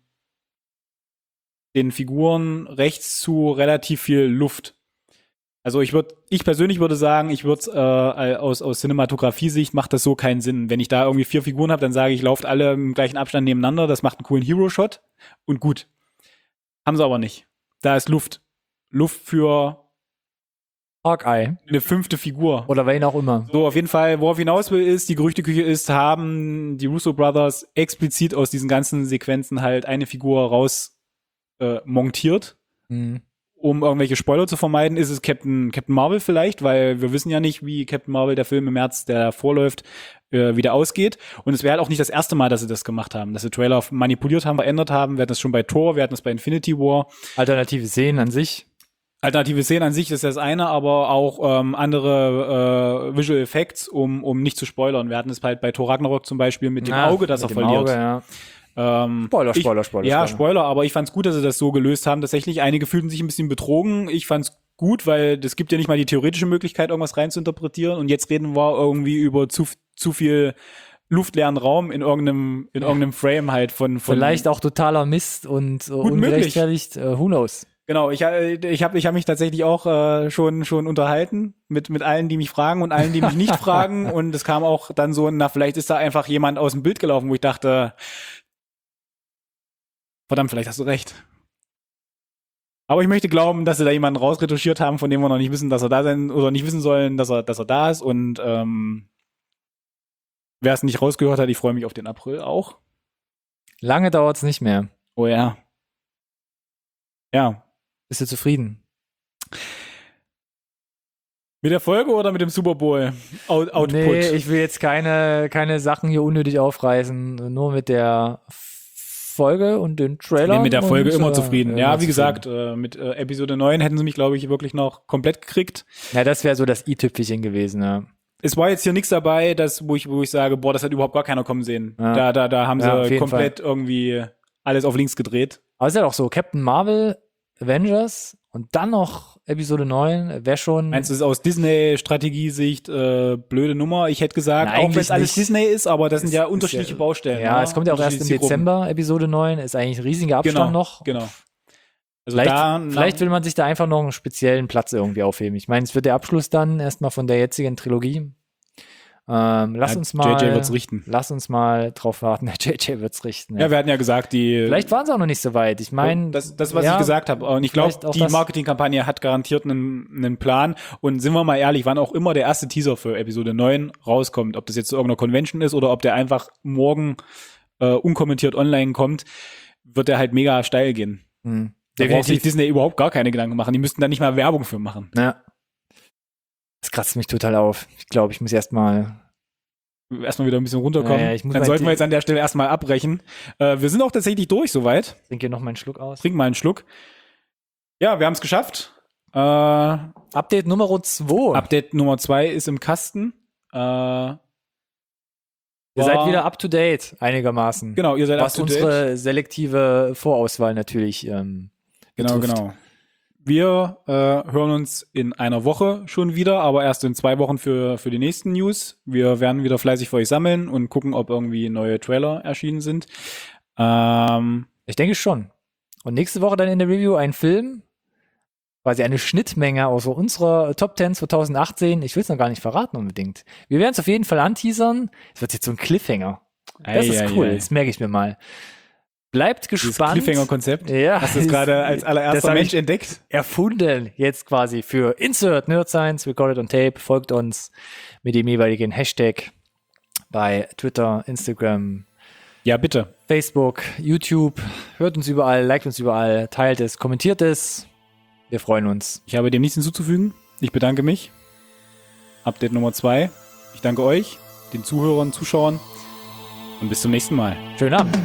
den Figuren rechts zu relativ viel Luft. Also ich würde, ich persönlich würde sagen, ich würde äh, aus aus Cinematografie-Sicht macht das so keinen Sinn. Wenn ich da irgendwie vier Figuren habe, dann sage ich, lauft alle im gleichen Abstand nebeneinander. Das macht einen coolen Hero-Shot und gut. Haben sie aber nicht. Da ist Luft, Luft für Hawkeye. eine fünfte Figur. Oder wen auch immer. So, auf jeden Fall, worauf ich hinaus will, ist, die Gerüchteküche ist, haben die Russo Brothers explizit aus diesen ganzen Sequenzen halt eine Figur raus äh, montiert, Mhm. um irgendwelche Spoiler zu vermeiden. Ist es Captain, Captain Marvel vielleicht, weil wir wissen ja nicht, wie Captain Marvel, der Film im März, der vorläuft, äh, wieder ausgeht. Und es wäre halt auch nicht das erste Mal, dass sie das gemacht haben, dass sie Trailer manipuliert haben, verändert haben. Wir hatten das schon bei Thor, wir hatten das bei Infinity War. Alternative Szenen an sich. Alternative Szenen an sich ist das eine, aber auch ähm, andere äh, Visual Effects, um, um nicht zu spoilern. Wir hatten es halt bei Thor Ragnarok zum Beispiel mit dem Ah, Auge, das mit er dem verliert. Auge, ja. Ähm, Spoiler, ich, Spoiler, Spoiler, Ja, Spoiler. Spoiler, aber ich fand's gut, dass sie das so gelöst haben. Tatsächlich, einige fühlten sich ein bisschen betrogen. Ich fand's gut, weil es gibt ja nicht mal die theoretische Möglichkeit, irgendwas reinzuinterpretieren. Und jetzt reden wir irgendwie über zu, zu viel luftleeren Raum in irgendeinem, in irgendeinem Frame halt von, von Vielleicht auch totaler Mist und äh, ungerechtfertigt. Äh, who knows? Genau, ich, äh, ich habe ich hab mich tatsächlich auch äh, schon schon unterhalten mit mit allen, die mich fragen und allen, die mich nicht fragen. Und es kam auch dann so, na, vielleicht ist da einfach jemand aus dem Bild gelaufen, wo ich dachte, verdammt, vielleicht hast du recht. Aber ich möchte glauben, dass sie da jemanden rausretuschiert haben, von dem wir noch nicht wissen, dass er da sein oder nicht wissen sollen, dass er dass er da ist. Und ähm, wer es nicht rausgehört hat, ich freue mich auf den April auch. Lange dauert's nicht mehr. Oh ja. Ja. Bist du zufrieden? Mit der Folge oder mit dem Super Bowl Out Output? Nee, ich will jetzt keine, keine Sachen hier unnötig aufreißen. Nur mit der Folge und den Trailer. Ich bin mit der Folge und, immer äh, zufrieden. immer Ja, wie zufrieden. gesagt, äh, mit äh, Episode neun hätten sie mich, glaube ich, wirklich noch komplett gekriegt. Ja, das wäre so das i-Tüpfelchen gewesen, ja. Es war jetzt hier nichts dabei, das, wo ich, wo ich sage, boah, das hat überhaupt gar keiner kommen sehen. Ja. Da, da, da haben Ja, auf sie jeden komplett irgendwie alles auf links gedreht. Aber es ist ja doch so, Captain Marvel, Avengers und dann noch Episode neun wäre schon. Meinst du, es ist aus Disney-Strategiesicht äh, blöde Nummer? Ich hätte gesagt, Na, auch wenn eigentlich es alles nicht. Disney ist, aber das sind Es ja ist unterschiedliche ja- Baustellen. Ja, ne? es kommt ja auch erst im Unterschiedliche Zielgruppen. Dezember, Episode neun, ist eigentlich ein riesiger Abstand Genau, noch. genau. Also Vielleicht, da, na, vielleicht will man sich da einfach noch einen speziellen Platz irgendwie aufheben. Ich meine, es wird der Abschluss dann erstmal von der jetzigen Trilogie. Ähm, lass Ja, uns mal. J J wird's richten. Lass uns mal drauf warten. J J wird's richten. Ja, wir hatten ja gesagt, die. Vielleicht waren sie auch noch nicht so weit. Ich meine. Das, das, was ja, ich gesagt habe. Und ich glaube, vielleicht auch die das- Marketingkampagne hat garantiert einen, einen Plan. Und sind wir mal ehrlich, wann auch immer der erste Teaser für Episode neun rauskommt, ob das jetzt zu irgendeiner Convention ist oder ob der einfach morgen äh, unkommentiert online kommt, wird der halt mega steil gehen. Hm. Da braucht sich Definitiv. Disney überhaupt gar keine Gedanken machen. Die müssten da nicht mal Werbung für machen. Ja. Das kratzt mich total auf. Ich glaube, ich muss erst mal. Erstmal wieder ein bisschen runterkommen. Ja, ja, ich muss Dann mal sollten die- wir jetzt an der Stelle erstmal abbrechen. Äh, wir sind auch tatsächlich durch soweit. Trinke noch mal einen Schluck aus. Trink mal einen Schluck. Ja, wir haben es geschafft. Äh, Update Nummer zwei. Update Nummer zwei ist im Kasten. Äh, Ihr war- seid wieder up to date, einigermaßen. Genau, ihr seid Was up to date. unsere selektive Vorauswahl natürlich ähm, Genau, betrifft. genau. Wir äh, hören uns in einer Woche schon wieder, aber erst in zwei Wochen für, für die nächsten News. Wir werden wieder fleißig für euch sammeln und gucken, ob irgendwie neue Trailer erschienen sind. Ähm, Ich denke schon. Und nächste Woche dann in der Review ein Film, quasi eine Schnittmenge aus unserer Top zehn zwanzig achtzehn. Ich will es noch gar nicht verraten unbedingt. Wir werden es auf jeden Fall anteasern. Es wird jetzt so ein Cliffhanger. Das ist ei, cool, ei, ei. das merke ich mir mal. Bleibt Dieses gespannt. Cliffhanger-Konzept. Ja, Hast du es gerade als das allererster hab Mensch ich entdeckt? erfunden jetzt quasi für Insert Nerd Science Recorded on Tape. Folgt uns mit dem jeweiligen Hashtag bei Twitter, Instagram, Ja, bitte. Facebook, YouTube. Hört uns überall, liked uns überall, teilt es, kommentiert es. Wir freuen uns. Ich habe dem nichts hinzuzufügen. Ich bedanke mich. Update Nummer zwei. Ich danke euch, den Zuhörern, Zuschauern und bis zum nächsten Mal. Schönen Abend.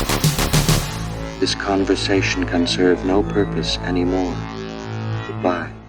This conversation can serve no purpose anymore. Goodbye.